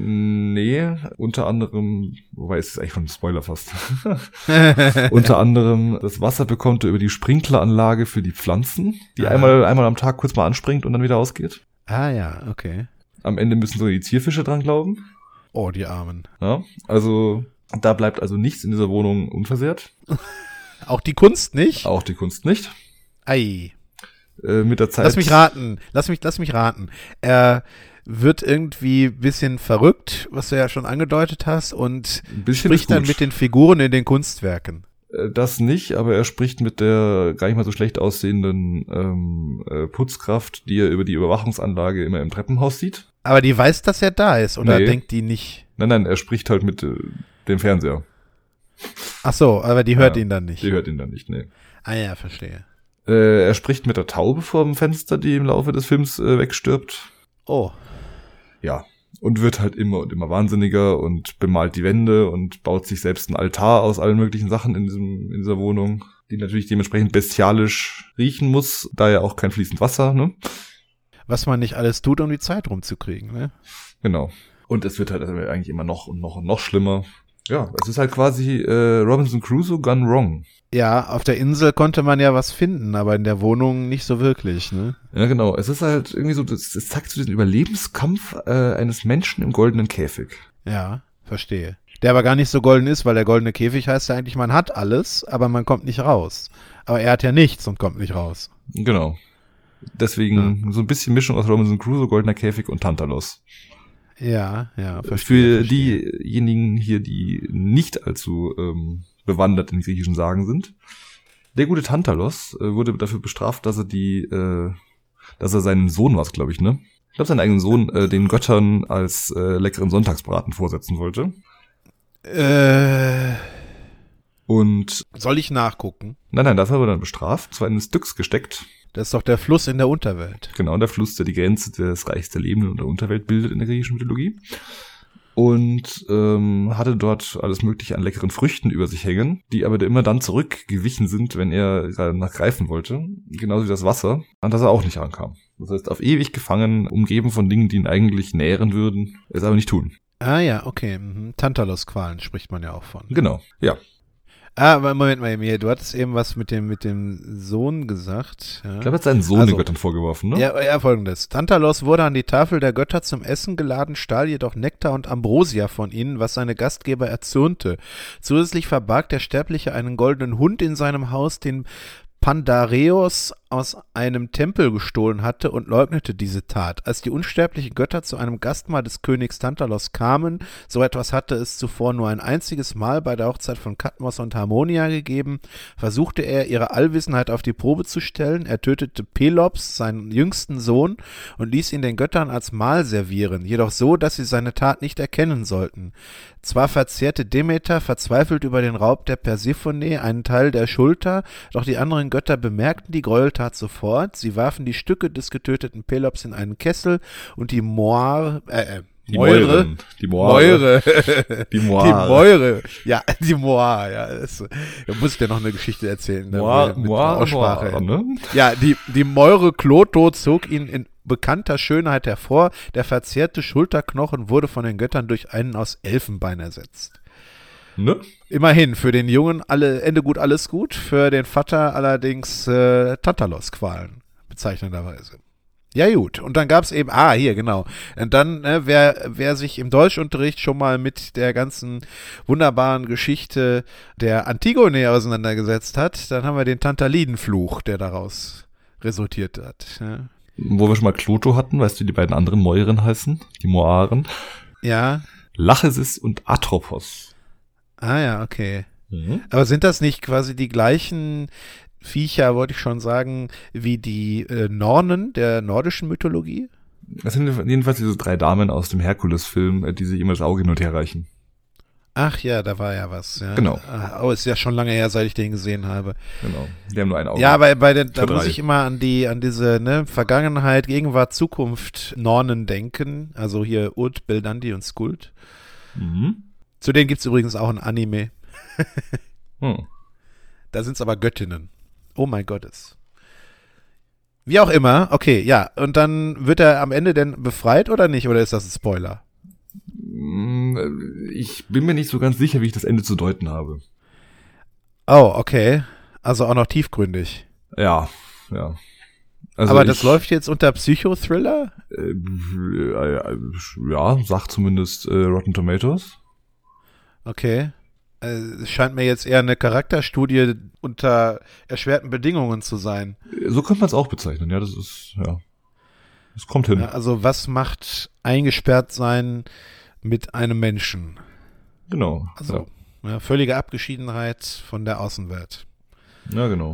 Nee, unter anderem, wobei es ist eigentlich schon ein Spoiler fast. Unter anderem, das Wasser bekommt er über die Sprinkleranlage für die Pflanzen, die einmal am Tag kurz mal anspringt und dann wieder ausgeht. Ah ja, okay. Am Ende müssen so die Zierfische dran glauben. Oh, die Armen. Ja, also da bleibt also nichts in dieser Wohnung unversehrt. Auch die Kunst nicht? Auch die Kunst nicht. Ei. Mit der Zeit. Lass mich raten. Er wird irgendwie ein bisschen verrückt, was du ja schon angedeutet hast, und spricht dann mit den Figuren in den Kunstwerken. Das nicht, aber er spricht mit der gar nicht mal so schlecht aussehenden Putzkraft, die er über die Überwachungsanlage immer im Treppenhaus sieht. Aber die weiß, dass er da ist, oder denkt die nicht? Nein, er spricht halt mit dem Fernseher. Ach so, aber die hört ihn dann nicht. Die hört ihn dann nicht, nee. Ah ja, verstehe. Er spricht mit der Taube vor dem Fenster, die im Laufe des Films wegstirbt. Oh. Ja, und wird halt immer und immer wahnsinniger und bemalt die Wände und baut sich selbst einen Altar aus allen möglichen Sachen in dieser Wohnung, die natürlich dementsprechend bestialisch riechen muss, da ja auch kein fließend Wasser, ne? Was man nicht alles tut, um die Zeit rumzukriegen, ne? Genau. Und es wird halt eigentlich immer noch und noch und noch schlimmer. Ja, es ist halt quasi Robinson Crusoe gone wrong. Ja, auf der Insel konnte man ja was finden, aber in der Wohnung nicht so wirklich, ne? Ja, genau. Es ist halt irgendwie so, das zeigt so diesen Überlebenskampf eines Menschen im goldenen Käfig. Ja, verstehe. Der aber gar nicht so golden ist, weil der goldene Käfig heißt ja eigentlich, man hat alles, aber man kommt nicht raus. Aber er hat ja nichts und kommt nicht raus. Genau. Deswegen so ein bisschen Mischung aus Robinson Crusoe, goldener Käfig und Tantalos. Ja, verstehe. Für diejenigen hier, die nicht allzu bewandert in griechischen Sagen sind. Der gute Tantalos wurde dafür bestraft, dass er seinen Sohn was, glaube ich, ne? Ich glaube, seinen eigenen Sohn den Göttern als leckeren Sonntagsbraten vorsetzen wollte. Und soll ich nachgucken? Nein, dafür wurde er dann bestraft, zwar in den Styx gesteckt. Das ist doch der Fluss in der Unterwelt. Genau, der Fluss, der die Grenze des Reichs der Lebenden und der Unterwelt bildet in der griechischen Mythologie. Und hatte dort alles mögliche an leckeren Früchten über sich hängen, die aber immer dann zurückgewichen sind, wenn er gerade nachgreifen wollte. Genauso wie das Wasser, an das er auch nicht rankam. Das heißt, auf ewig gefangen, umgeben von Dingen, die ihn eigentlich nähren würden, es aber nicht tun. Ah ja, okay. Tantalos-Qualen spricht man ja auch von. Genau, ja. Aber Moment mal, du hattest eben was mit dem Sohn gesagt. Ja. Ich glaube, er hat seinen Sohn den Göttern vorgeworfen, ne? Ja, folgendes. Tantalos wurde an die Tafel der Götter zum Essen geladen, stahl jedoch Nektar und Ambrosia von ihnen, was seine Gastgeber erzürnte. Zusätzlich verbarg der Sterbliche einen goldenen Hund in seinem Haus, den Pandareos aus einem Tempel gestohlen hatte, und leugnete diese Tat. Als die unsterblichen Götter zu einem Gastmahl des Königs Tantalos kamen, so etwas hatte es zuvor nur ein einziges Mal bei der Hochzeit von Kadmos und Harmonia gegeben, versuchte er, ihre Allwissenheit auf die Probe zu stellen. Er tötete Pelops, seinen jüngsten Sohn, und ließ ihn den Göttern als Mahl servieren, jedoch so, dass sie seine Tat nicht erkennen sollten. Zwar verzehrte Demeter, verzweifelt über den Raub der Persephone, einen Teil der Schulter, doch die anderen Götter bemerkten die Gräueltat sofort. Sie warfen die Stücke des getöteten Pelops in einen Kessel und die Moire. Ja, die Moire, ja. Da muss ich dir noch eine Geschichte erzählen. Moire, ne? Ja, die Moire Kloto zog ihn in bekannter Schönheit hervor. Der verzehrte Schulterknochen wurde von den Göttern durch einen aus Elfenbein ersetzt. Ne? Immerhin, für den Jungen Ende gut, alles gut, für den Vater allerdings Tantalos-Qualen, bezeichnenderweise. Ja gut, und dann gab's eben, hier, genau. Und dann, wer sich im Deutschunterricht schon mal mit der ganzen wunderbaren Geschichte der Antigone auseinandergesetzt hat, dann haben wir den Tantalidenfluch, der daraus resultiert hat. Ja. Wo wir schon mal Kloto hatten, weißt du, wie die beiden anderen Moiren heißen? Die Moaren? Ja. Lachesis und Atropos. Ah ja, okay. Mhm. Aber sind das nicht quasi die gleichen Viecher, wollte ich schon sagen, wie die Nornen der nordischen Mythologie? Das sind jedenfalls diese 3 Damen aus dem Herkules-Film, die sich immer das Auge hin und her reichen. Ach ja, da war ja was. Ja. Genau. Oh, ist ja schon lange her, seit ich den gesehen habe. Genau. Die haben nur ein Auge. Ja, aber da muss 3. ich immer an diese Vergangenheit, Gegenwart, Zukunft Nornen denken. Also hier Ud, Bildandi und Skuld. Mhm. Zu denen gibt's übrigens auch ein Anime. Hm. Da sind's aber Göttinnen. Oh mein Gottes. Wie auch immer, okay, ja. Und dann wird er am Ende denn befreit oder nicht? Oder ist das ein Spoiler? Ich bin mir nicht so ganz sicher, wie ich das Ende zu deuten habe. Oh, okay. Also auch noch tiefgründig. Ja. Also aber das läuft jetzt unter Psychothriller? Ja, sagt zumindest Rotten Tomatoes. Okay. Es scheint mir jetzt eher eine Charakterstudie unter erschwerten Bedingungen zu sein. So könnte man es auch bezeichnen, ja, das kommt hin. Ja, also was macht eingesperrt sein mit einem Menschen? Genau. Also ja, völlige Abgeschiedenheit von der Außenwelt. Ja, genau.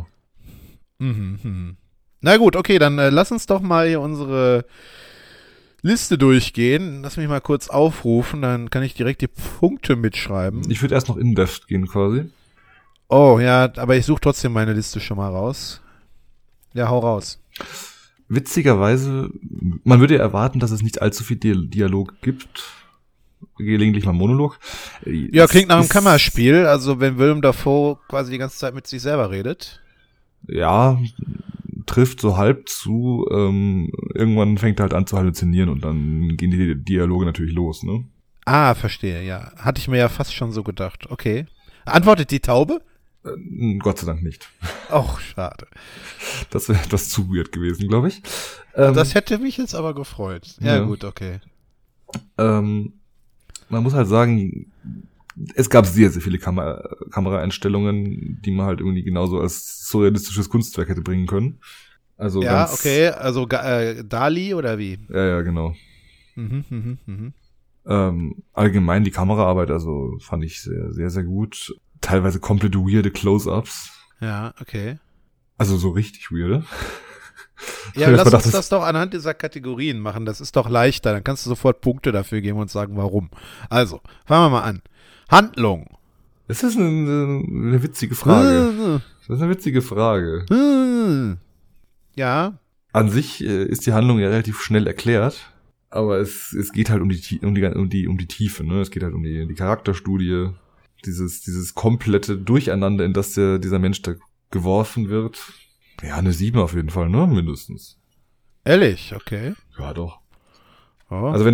Na gut, okay, dann lass uns doch mal hier unsere Liste durchgehen. Lass mich mal kurz aufrufen, dann kann ich direkt die Punkte mitschreiben. Ich würde erst noch in-depth gehen quasi. Oh, ja, aber ich suche trotzdem meine Liste schon mal raus. Ja, hau raus. Witzigerweise, man würde ja erwarten, dass es nicht allzu viel Dialog gibt. Gelegentlich mal Monolog. Ja, klingt nach einem Kammerspiel, also wenn Willem Dafoe quasi die ganze Zeit mit sich selber redet. Ja, trifft so halb zu. Irgendwann fängt er halt an zu halluzinieren und dann gehen die Dialoge natürlich los, ne? Ah, verstehe, ja. Hatte ich mir ja fast schon so gedacht. Okay. Antwortet die Taube? Gott sei Dank nicht. Och, schade. Das wäre etwas zu weird gewesen, glaube ich. Das hätte mich jetzt aber gefreut. Ja, gut, okay. Man muss halt sagen, es gab sehr, sehr viele Kameraeinstellungen, die man halt irgendwie genauso als surrealistisches Kunstwerk hätte bringen können. Also ja, okay, also Dali oder wie? Ja, genau. Allgemein die Kameraarbeit, also fand ich sehr, sehr, sehr gut. Teilweise komplett weirde Close-Ups. Ja, okay. Also so richtig weirde. Ja, lass uns das doch anhand dieser Kategorien machen. Das ist doch leichter. Dann kannst du sofort Punkte dafür geben und sagen, warum. Also, fangen wir mal an. Handlung. Das ist eine witzige Frage. Das ist eine witzige Frage. Ja. An sich ist die Handlung ja relativ schnell erklärt. Aber es geht halt um die Tiefe, ne? Es geht halt um die Charakterstudie. Dieses komplette Durcheinander, in das dieser Mensch da geworfen wird. Ja, eine 7 auf jeden Fall, ne? Mindestens. Ehrlich, okay. Ja, doch. Oh, also wenn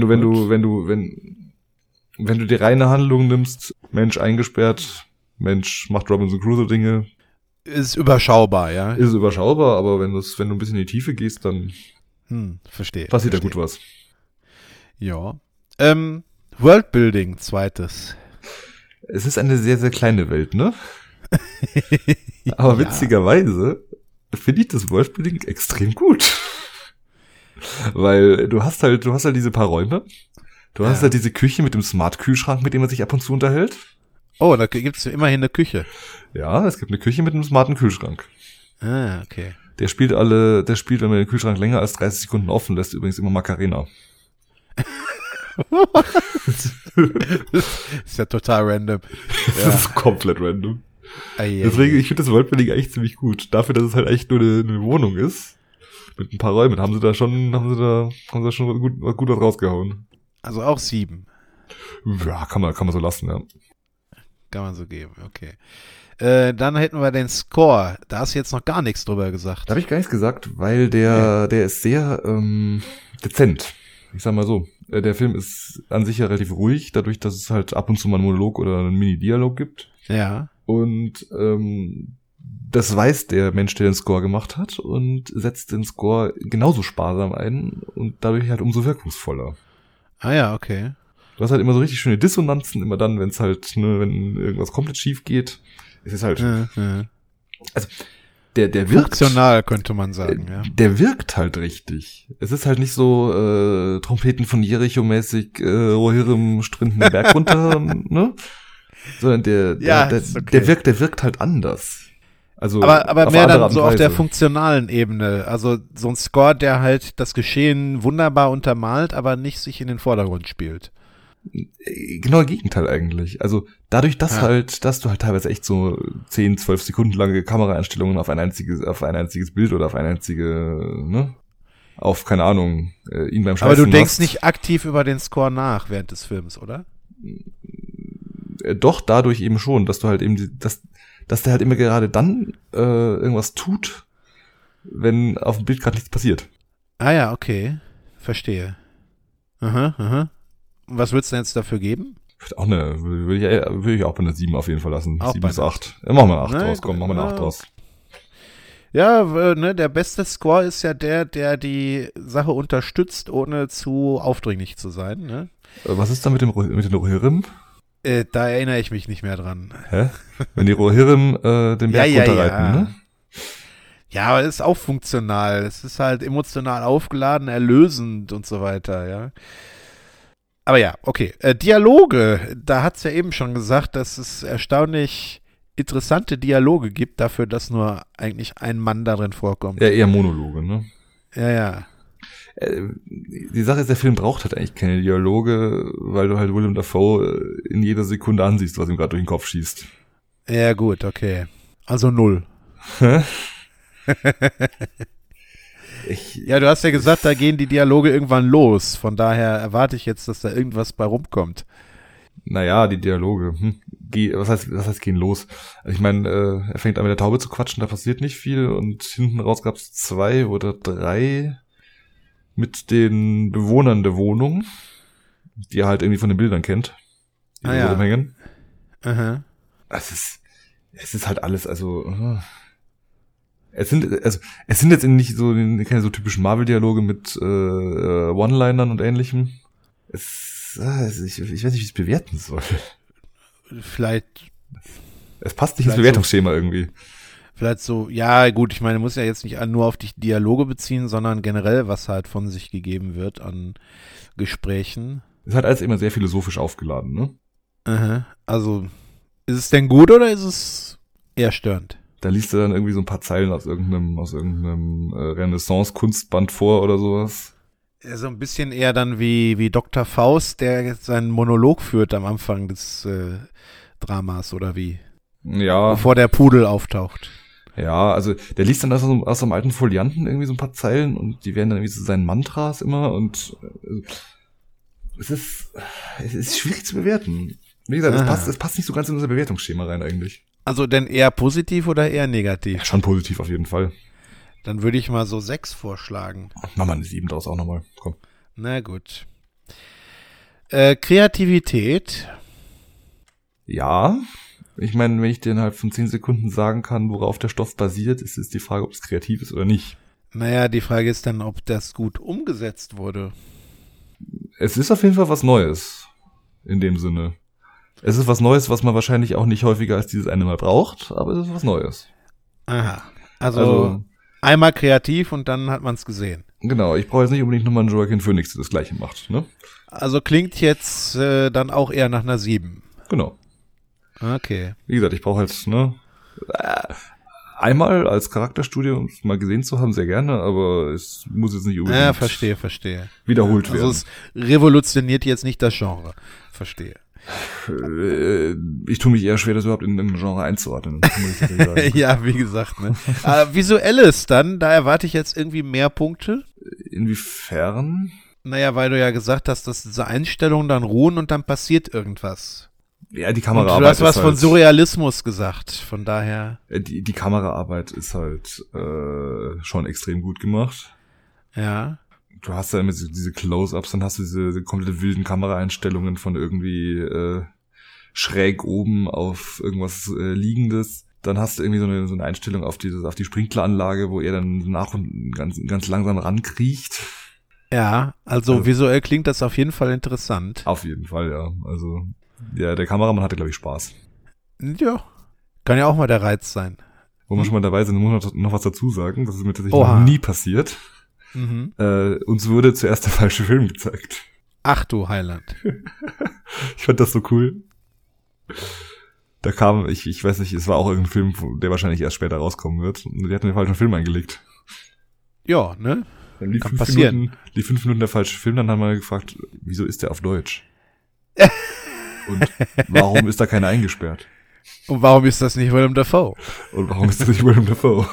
du die reine Handlung nimmst, Mensch eingesperrt, Mensch macht Robinson Crusoe Dinge. Ist überschaubar, ja. Ist überschaubar, aber wenn du ein bisschen in die Tiefe gehst, dann verstehe. Passiert da gut was. Ja. Worldbuilding, zweites. Es ist eine sehr, sehr kleine Welt, ne? Aber witzigerweise finde ich das Worldbuilding extrem gut. Weil du hast halt diese paar Räume. Du hast halt diese Küche mit dem Smart-Kühlschrank, mit dem man sich ab und zu unterhält. Oh, da gibt's immerhin eine Küche. Ja, es gibt eine Küche mit einem smarten Kühlschrank. Ah, okay. Der spielt, wenn man den Kühlschrank länger als 30 Sekunden offen lässt, übrigens immer Macarena. Ist ja total random. Ja. Das ist komplett random. Deswegen, ich finde das Worldbuilding eigentlich ziemlich gut. Dafür, dass es halt echt nur eine Wohnung ist. Mit ein paar Räumen haben sie da schon gut was rausgehauen. Also auch 7. Ja, kann man so lassen, ja. Kann man so geben, okay. Dann hätten wir den Score. Da hast du jetzt noch gar nichts drüber gesagt. Da habe ich gar nichts gesagt, weil der ist sehr dezent. Ich sag mal so. Der Film ist an sich ja relativ ruhig, dadurch, dass es halt ab und zu mal einen Monolog oder einen Mini-Dialog gibt. Ja. Und das weiß der Mensch, der den Score gemacht hat und setzt den Score genauso sparsam ein und dadurch halt umso wirkungsvoller. Ah ja, okay. Du hast halt immer so richtig schöne Dissonanzen, immer dann, wenn es halt, ne, wenn irgendwas komplett schief geht. Es ist halt, also der wirkt funktional, könnte man sagen, ja. Der wirkt halt richtig. Es ist halt nicht so Trompeten von Jericho-mäßig Rohirrim strint den Berg runter, ne? Sondern der wirkt halt anders. Also aber auf mehr andere dann Art so und auf der Weise. funktionalen Ebene. Also so ein Score, der halt das Geschehen wunderbar untermalt, aber nicht sich in den Vordergrund spielt. Genau das Gegenteil eigentlich. Also dadurch, dass Ja. dass du halt teilweise echt so 10, 12 Sekunden lange Kameraeinstellungen auf ein einziges Bild oder auf eine einzige, ne? Auf, keine Ahnung, ihn beim Scheißen Aber du denkst machst. nicht aktiv über den Score nach während des Films, oder? Doch, dadurch eben schon, dass du halt eben, dass der halt immer gerade dann irgendwas tut, wenn auf dem Bild gerade nichts passiert. Ah ja, okay. Verstehe. Aha, aha. Und was würdest du denn jetzt dafür geben? Würde ich auch bei einer 7 auf jeden Fall lassen. Auch 7 bei bis einer 8. Ja, machen wir eine 8 Na, draus, komm, machen wir eine 8 draus. Ja, ne, der beste Score ist ja der die Sache unterstützt, ohne zu aufdringlich zu sein, ne? Was ist da mit den Rohirrim? Da erinnere ich mich nicht mehr dran. Hä? Wenn die Rohirrim den Berg runterreiten, ne? Ja, aber es ist auch funktional. Es ist halt emotional aufgeladen, erlösend und so weiter, ja. Aber ja, okay. Dialoge, da hat's ja eben schon gesagt, dass es erstaunlich interessante Dialoge gibt, dafür, dass nur eigentlich ein Mann darin vorkommt. Ja, eher Monologe, ne? Ja. Die Sache ist, der Film braucht halt eigentlich keine Dialoge, weil du halt Willem Dafoe in jeder Sekunde ansiehst, was ihm gerade durch den Kopf schießt. Ja, gut, okay. Also 0. Ja, du hast ja gesagt, da gehen die Dialoge irgendwann los. Von daher erwarte ich jetzt, dass da irgendwas bei rumkommt. Naja, die Dialoge. Was heißt gehen los? Also ich meine, er fängt an mit der Taube zu quatschen, da passiert nicht viel und hinten raus gab es 2 oder 3 mit den Bewohnern der Wohnung, die er halt irgendwie von den Bildern kennt, die Ah, da ja. so rumhängen. Aha. Es ist halt alles, also es sind jetzt nicht so keine so typischen Marvel-Dialoge mit One-Linern und ähnlichem. Ich weiß nicht, wie ich es bewerten soll. Vielleicht Es passt nicht ins Vielleicht so- Bewertungsschema irgendwie. so, ja gut, ich meine, muss ja jetzt nicht nur auf die Dialoge beziehen, sondern generell, was halt von sich gegeben wird an Gesprächen. Es hat alles immer sehr philosophisch aufgeladen, ne? Aha. Also, ist es denn gut oder ist es eher störend? Da liest er dann irgendwie so ein paar Zeilen aus irgendeinem Renaissance-Kunstband vor oder sowas. Ja, so ein bisschen eher dann wie Dr. Faust, der jetzt seinen Monolog führt am Anfang des Dramas, oder wie? Ja, Bevor der Pudel auftaucht. ja, also der liest dann aus einem alten Folianten irgendwie so ein paar Zeilen und die werden dann irgendwie zu seinen Mantras immer und es ist schwierig zu bewerten. Wie gesagt, es passt nicht so ganz in unser Bewertungsschema rein eigentlich. Also denn eher positiv oder eher negativ? Ja, schon positiv auf jeden Fall. Dann würde ich mal so 6 vorschlagen. Mach mal eine 7 draus auch nochmal. Komm. Na gut. Kreativität. Ja, ich meine, wenn ich dir innerhalb von 10 Sekunden sagen kann, worauf der Stoff basiert, ist es die Frage, ob es kreativ ist oder nicht. Naja, die Frage ist dann, ob das gut umgesetzt wurde. Es ist auf jeden Fall was Neues. In dem Sinne. Es ist was Neues, was man wahrscheinlich auch nicht häufiger als dieses eine Mal braucht, aber es ist was Neues. Aha. Also einmal kreativ und dann hat man es gesehen. Genau, ich brauche jetzt nicht unbedingt nochmal einen Joaquin Phoenix, der das Gleiche macht, ne? Also klingt jetzt dann auch eher nach einer 7. Genau. Okay. Wie gesagt, ich brauche halt, ne? Einmal als Charakterstudie, um es mal gesehen zu haben, sehr gerne, aber es muss jetzt nicht unbedingt Ja, verstehe. wiederholt Also werden. es revolutioniert jetzt nicht das Genre. Verstehe. Ich tue mich eher schwer, das überhaupt in ein Genre einzuordnen. Muss ich tatsächlich sagen. Ja, wie gesagt, ne? Visuelles dann, da erwarte ich jetzt irgendwie mehr Punkte. Inwiefern? Naja, weil du ja gesagt hast, dass diese Einstellungen dann ruhen und dann passiert irgendwas. Ja, die Und Kameraarbeit du hast was ist von halt, Surrealismus gesagt, von daher, die Kameraarbeit ist halt schon extrem gut gemacht. ja. Du hast ja immer so diese Close-Ups, dann hast du diese komplette wilden Kameraeinstellungen von irgendwie schräg oben auf irgendwas Liegendes. Dann hast du irgendwie so eine Einstellung auf die Sprinkleranlage, wo er dann nach und ganz langsam rankriecht. Ja, also visuell klingt das auf jeden Fall interessant. Auf jeden Fall, ja. Also ja, der Kameramann hatte, glaube ich, Spaß. Ja, kann ja auch mal der Reiz sein. Wo wir schon mal dabei sind, muss man noch was dazu sagen. Das ist mir tatsächlich Oha. noch nie passiert. Mhm. Uns wurde zuerst der falsche Film gezeigt. Ach du Heiland. Ich fand das so cool. Da kam, ich weiß nicht, es war auch irgendein Film, der wahrscheinlich erst später rauskommen wird. Und die hatten den falschen Film eingelegt. Ja, ne? Dann lief Kann passieren. Die 5 Minuten der falsche Film, dann haben wir gefragt, wieso ist der auf Deutsch? Und warum ist da keiner eingesperrt? Und warum ist das nicht Willem Dafoe? Und warum ist das nicht Willem Dafoe?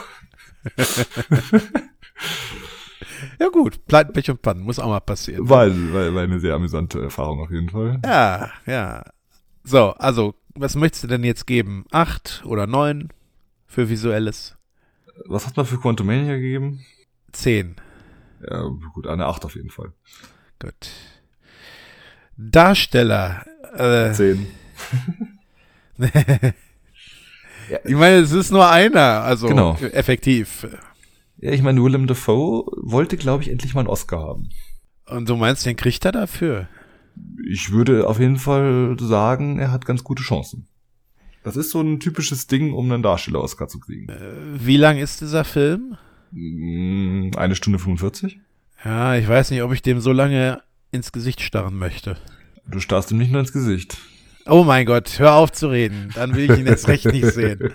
Ja gut, Pleiten, Pech und Pannen, muss auch mal passieren. War eine sehr amüsante Erfahrung auf jeden Fall. Ja. So, also, was möchtest du denn jetzt geben? 8 oder 9 für Visuelles? Was hat man für Quantumania gegeben? 10. Ja, gut, eine 8 auf jeden Fall. Gut. Darsteller. 10. Ich meine, es ist nur einer, also Genau. effektiv. Ja, ich meine, Willem Dafoe wollte, glaube ich, endlich mal einen Oscar haben. Und du meinst, den kriegt er dafür? Ich würde auf jeden Fall sagen, er hat ganz gute Chancen. Das ist so ein typisches Ding, um einen Darsteller-Oscar zu kriegen. Wie lang ist dieser Film? 1 Stunde 45. Ja, ich weiß nicht, ob ich dem so lange ins Gesicht starren möchte. Du starrst ihm nicht nur ins Gesicht. Oh mein Gott, hör auf zu reden. Dann will ich ihn jetzt recht nicht sehen.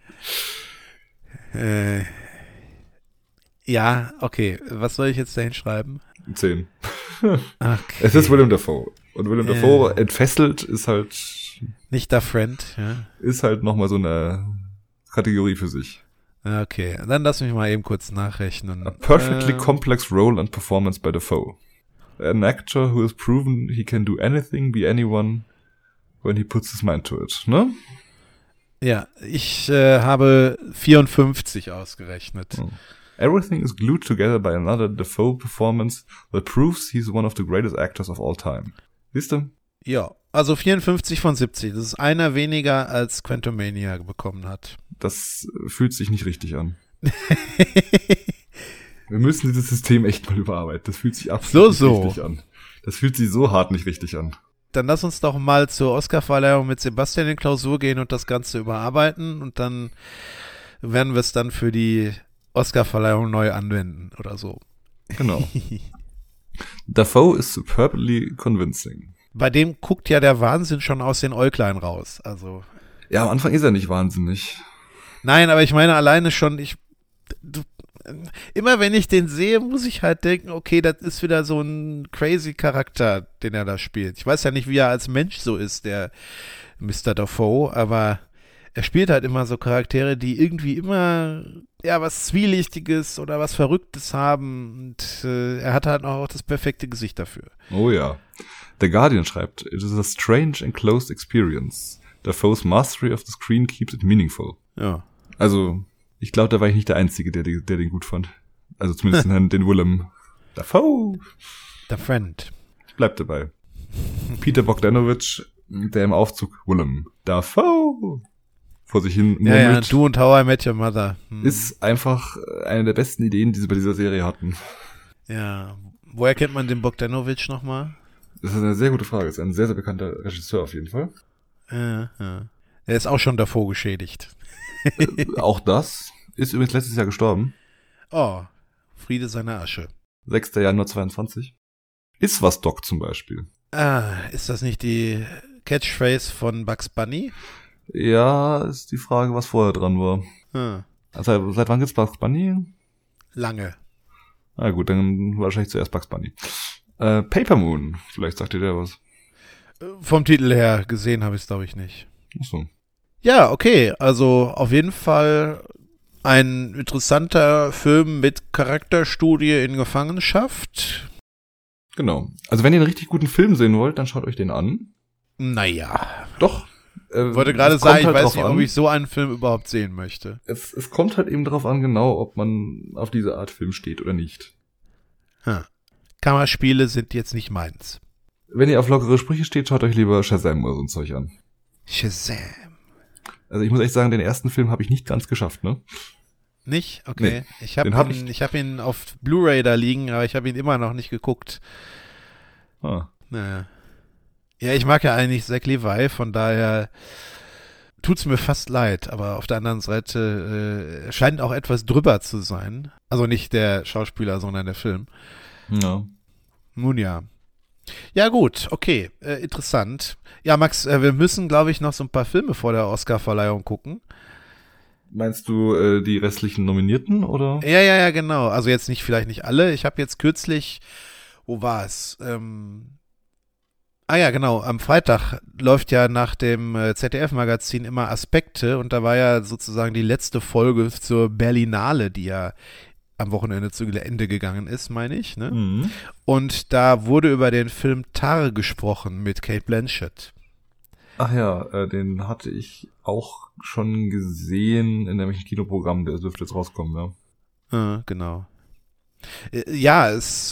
Ja, okay. Was soll ich jetzt dahin schreiben? 10. Okay. Es ist Willem Dafoe. Und Willem Dafoe entfesselt ist halt Nicht der Friend, ja. ist halt nochmal so eine Kategorie für sich. Okay, dann lass mich mal eben kurz nachrechnen. A perfectly complex role and performance by Dafoe. An actor who has proven he can do anything, be anyone, when he puts his mind to it, ne? Ja, ich habe 54 ausgerechnet. Everything is glued together by another Dafoe performance that proves he's one of the greatest actors of all time. Siehst du? Ja, also 54 von 70. Das ist einer weniger, als Quantumania bekommen hat. Das fühlt sich nicht richtig an. Wir müssen dieses System echt mal überarbeiten. Das fühlt sich absolut nicht richtig an. Das fühlt sich so hart nicht richtig an. Dann lass uns doch mal zur Oscarverleihung mit Sebastian in Klausur gehen und das Ganze überarbeiten und dann werden wir es dann für die Oscarverleihung neu anwenden oder so. Genau. Dafoe is superbly convincing. Bei dem guckt ja der Wahnsinn schon aus den Äuglein raus. Also Ja, am Anfang ist er nicht wahnsinnig. nein, aber ich meine alleine schon, immer wenn ich den sehe, muss ich halt denken, okay, das ist wieder so ein crazy Charakter, den er da spielt. Ich weiß ja nicht, wie er als Mensch so ist, der Mr. Dafoe, aber er spielt halt immer so Charaktere, die irgendwie immer ja was Zwielichtiges oder was Verrücktes haben und er hat halt auch das perfekte Gesicht dafür. Oh ja. The Guardian schreibt, it is a strange and closed experience. Dafoe's mastery of the screen keeps it meaningful. Ja. Also, ich glaube, da war ich nicht der Einzige, der den gut fand. Also zumindest den Willem Dafoe. Der Friend. Bleibt dabei. Peter Bogdanovich, der im Aufzug Willem Dafoe vor sich hin Ja, murmelt, du und How I Met Your Mother. ist einfach eine der besten Ideen, die sie bei dieser Serie hatten. Ja. Woher kennt man den Bogdanovich nochmal? Das ist eine sehr gute Frage. Ist ein sehr, sehr bekannter Regisseur auf jeden Fall. Ja. Er ist auch schon davor geschädigt. Auch das ist übrigens letztes Jahr gestorben. Oh, Friede seiner Asche. 6. Januar 22. Ist was Doc zum Beispiel. Ist das nicht die Catchphrase von Bugs Bunny? Ja, ist die Frage, was vorher dran war. Also, seit wann gibt's Bugs Bunny? Lange. Na gut, dann wahrscheinlich zuerst Bugs Bunny. Paper Moon, vielleicht sagt ihr der was. Vom Titel her gesehen habe ich es, glaube ich, nicht. Achso. Ja, okay. Also auf jeden Fall ein interessanter Film mit Charakterstudie in Gefangenschaft. Genau. Also wenn ihr einen richtig guten Film sehen wollt, dann schaut euch den an. Naja. Doch. Ich wollte gerade es kommt sagen, ich halt weiß drauf nicht, an. ob ich so einen Film überhaupt sehen möchte. Es kommt halt eben drauf an, genau, ob man auf diese Art Film steht oder nicht. Kammerspiele sind jetzt nicht meins. Wenn ihr auf lockere Sprüche steht, schaut euch lieber Shazam oder so ein Zeug an. Shazam. Also ich muss echt sagen, den ersten Film habe ich nicht ganz geschafft, ne? Nicht? Okay. Nee, Ich habe den hab ihn auf Blu-ray da liegen, aber ich habe ihn immer noch nicht geguckt. Ah. Naja. Ja, ich mag ja eigentlich Zach Levi, von daher tut's mir fast leid, aber auf der anderen Seite scheint auch etwas drüber zu sein. Also nicht der Schauspieler, sondern der Film. Ja. Nun ja. Ja gut, okay, interessant. Ja, Max, wir müssen, glaube ich, noch so ein paar Filme vor der Oscarverleihung gucken. Meinst du die restlichen Nominierten, oder? Ja, genau. Also jetzt vielleicht nicht alle. Ich habe jetzt kürzlich, wo war es? Ja, genau. Am Freitag läuft ja nach dem ZDF-Magazin immer Aspekte und da war ja sozusagen die letzte Folge zur Berlinale, die ja am Wochenende zu Ende gegangen ist, meine ich. Ne? Mhm. Und da wurde über den Film Tar gesprochen mit Cate Blanchett. Ach ja, den hatte ich auch schon gesehen in einem Kinoprogramm, der dürfte jetzt rauskommen, ja. Genau. Ja,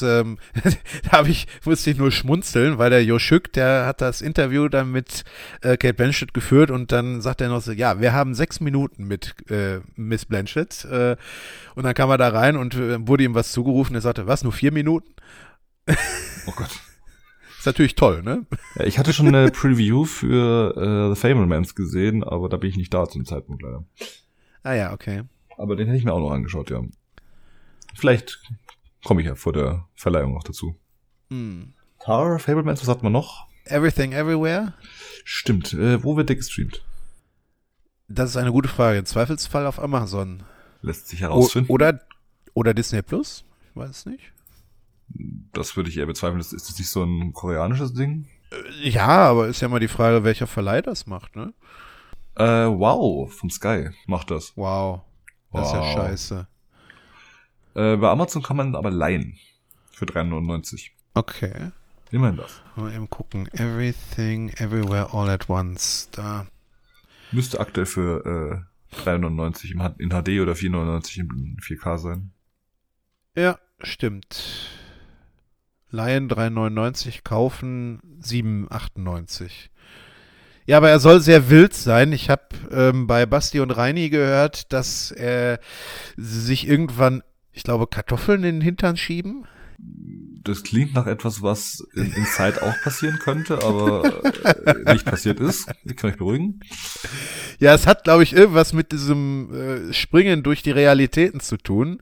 musste ich nur schmunzeln, weil der Joschück, der hat das Interview dann mit Cate Blanchett geführt und dann sagt er noch so, ja, wir haben 6 Minuten mit Miss Blanchett und dann kam er da rein und wurde ihm was zugerufen, er sagte, was, nur 4 Minuten? Oh Gott. Ist natürlich toll, ne? Ja, ich hatte schon eine Preview für The Fabelmans gesehen, aber da bin ich nicht da zum Zeitpunkt leider. Ah ja, okay. Aber den hätte ich mir auch noch angeschaut, ja. Vielleicht komme ich ja vor der Verleihung noch dazu. Tar, Fabelmans, was hat man noch? Everything Everywhere? Stimmt. Wo wird der gestreamt? Das ist eine gute Frage. Im Zweifelsfall auf Amazon. Lässt sich herausfinden. Oder Disney Plus? Ich weiß es nicht. Das würde ich eher bezweifeln. Ist das nicht so ein koreanisches Ding? Ja, aber ist ja mal die Frage, welcher Verleih das macht, ne? Wow, von Sky macht das. Wow. Das ist ja scheiße. Bei Amazon kann man aber leihen. Für 3,99. Okay. Immerhin das. Mal eben gucken. Everything, Everywhere, All at Once. Da. Müsste aktuell für 3,99 in HD oder 4,99 in 4K sein. Ja, stimmt. Leihen 3,99, kaufen 7,98. Ja, aber er soll sehr wild sein. Ich habe bei Basti und Reini gehört, dass sich irgendwann, ich glaube, Kartoffeln in den Hintern schieben. Das klingt nach etwas, was in Zeit auch passieren könnte, aber nicht passiert ist. Ich kann euch beruhigen. Ja, es hat, glaube ich, irgendwas mit diesem Springen durch die Realitäten zu tun.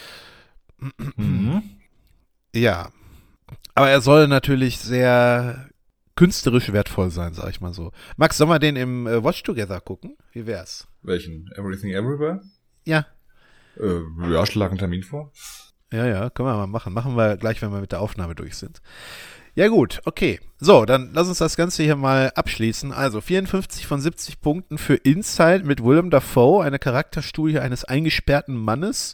Mhm. Ja. Aber er soll natürlich sehr künstlerisch wertvoll sein, sag ich mal so. Max, sollen wir den im Watch Together gucken? Wie wär's? Welchen? Everything Everywhere? Ja. Ja, schlag einen Termin vor. Ja, können wir mal machen. Machen wir gleich, wenn wir mit der Aufnahme durch sind. Ja gut, okay. So, dann lass uns das Ganze hier mal abschließen. Also 54 von 70 Punkten für Inside mit Willem Dafoe, eine Charakterstudie eines eingesperrten Mannes,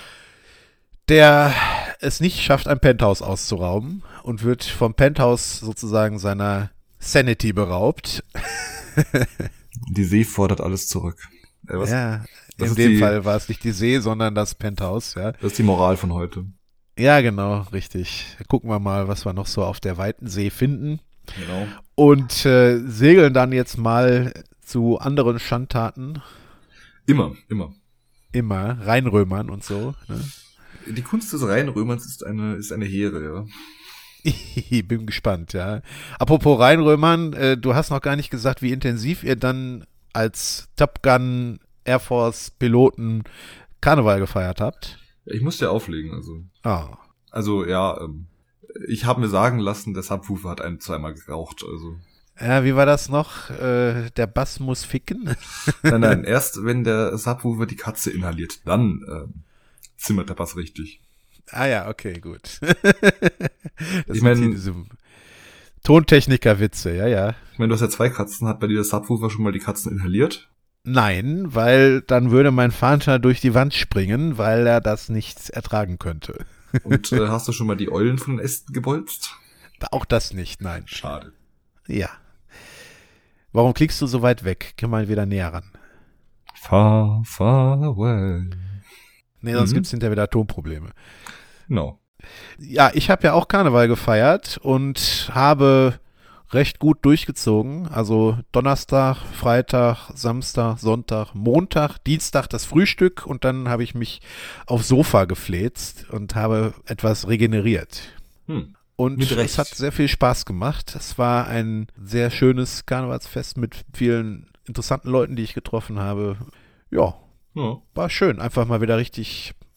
der es nicht schafft, ein Penthouse auszurauben und wird vom Penthouse sozusagen seiner Sanity beraubt. Die See fordert alles zurück. Was? Ja, Das in ist dem Fall war es nicht die See, sondern das Penthouse, ja. Das ist die Moral von heute. Ja, genau, richtig. Gucken wir mal, was wir noch so auf der weiten See finden. Genau. Und segeln dann jetzt mal zu anderen Schandtaten. Immer. Immer, Rheinrömern und so. Ne? Die Kunst des Rheinrömers ist eine Hehre, ja. Ich bin gespannt, ja. Apropos Rheinrömern, du hast noch gar nicht gesagt, wie intensiv ihr dann als Top Gun Air Force Piloten Karneval gefeiert habt. Ja, ich musste ja auflegen, also. Ah. Also, ja, ich habe mir sagen lassen, der Subwoofer hat zweimal geraucht, also. Ja, wie war das noch? Der Bass muss ficken? Nein, erst wenn der Subwoofer die Katze inhaliert, dann zimmert der Bass richtig. Ah ja, okay, gut. Ich meine, diese Tontechniker-Witze, ja. Ich meine, du hast ja 2 Katzen, hat bei dir der Subwoofer schon mal die Katzen inhaliert? Nein, weil dann würde mein Vater durch die Wand springen, weil er das nicht ertragen könnte. Und hast du schon mal die Eulen von den Ästen gebolzt? Auch das nicht, nein. Schade. Ja. Warum klickst du so weit weg? Geh mal wieder näher ran. Far, far away. Nee, sonst gibt's hinterher wieder Tonprobleme. Genau. Ja, ich habe ja auch Karneval gefeiert und habe recht gut durchgezogen. Also Donnerstag, Freitag, Samstag, Sonntag, Montag, Dienstag das Frühstück und dann habe ich mich aufs Sofa gefläzt und habe etwas regeneriert. Und es hat sehr viel Spaß gemacht. Es war ein sehr schönes Karnevalsfest mit vielen interessanten Leuten, die ich getroffen habe. Ja, war schön. Einfach mal wieder richtig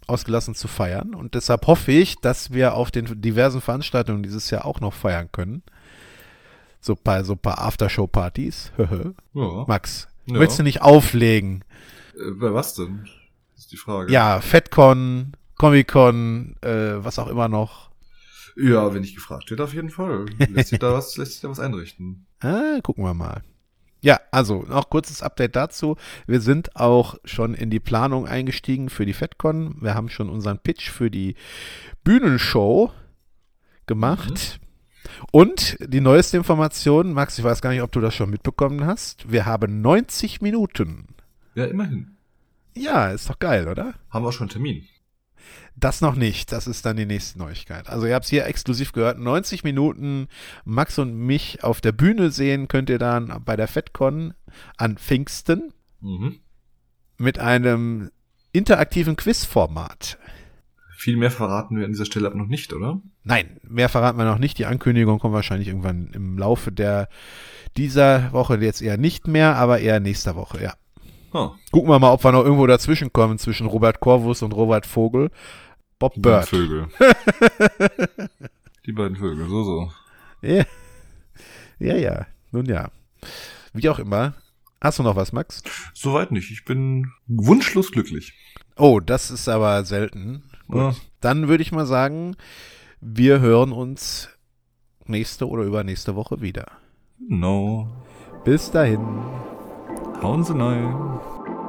ausgelassen zu feiern. Und deshalb hoffe ich, dass wir auf den diversen Veranstaltungen dieses Jahr auch noch feiern können. So ein paar Aftershow-Partys. Ja. Max, Ja. möchtest du nicht auflegen? Bei was denn? Das ist die Frage. Ja, FedCon, Comic-Con, was auch immer noch. Ja, wenn ich gefragt wird, auf jeden Fall. Lässt sich da was einrichten. Gucken wir mal. Ja, also noch kurzes Update dazu. Wir sind auch schon in die Planung eingestiegen für die FedCon. Wir haben schon unseren Pitch für die Bühnenshow gemacht. Und die neueste Information, Max, ich weiß gar nicht, ob du das schon mitbekommen hast. Wir haben 90 Minuten. Ja, immerhin. Ja, ist doch geil, oder? Haben wir auch schon einen Termin. Das noch nicht, das ist dann die nächste Neuigkeit. Also ihr habt es hier exklusiv gehört, 90 Minuten Max und mich auf der Bühne sehen könnt ihr dann bei der FedCon an Pfingsten mit einem interaktiven Quizformat. Viel mehr verraten wir an dieser Stelle aber noch nicht, oder? Nein, mehr verraten wir noch nicht. Die Ankündigung kommt wahrscheinlich irgendwann im Laufe dieser Woche, jetzt eher nicht mehr, aber eher nächster Woche, ja. Oh. Gucken wir mal, ob wir noch irgendwo dazwischen kommen, zwischen Robert Corvus und Robert Vogel. Bob Die Bird. beiden Vögel. Die beiden Vögel, so. Ja. Ja. Nun ja. Wie auch immer. Hast du noch was, Max? Soweit nicht. Ich bin wunschlos glücklich. Oh, das ist aber selten. Gut. Ja. Dann würde ich mal sagen, wir hören uns nächste oder übernächste Woche wieder. No. Bis dahin. Hauen Sie rein.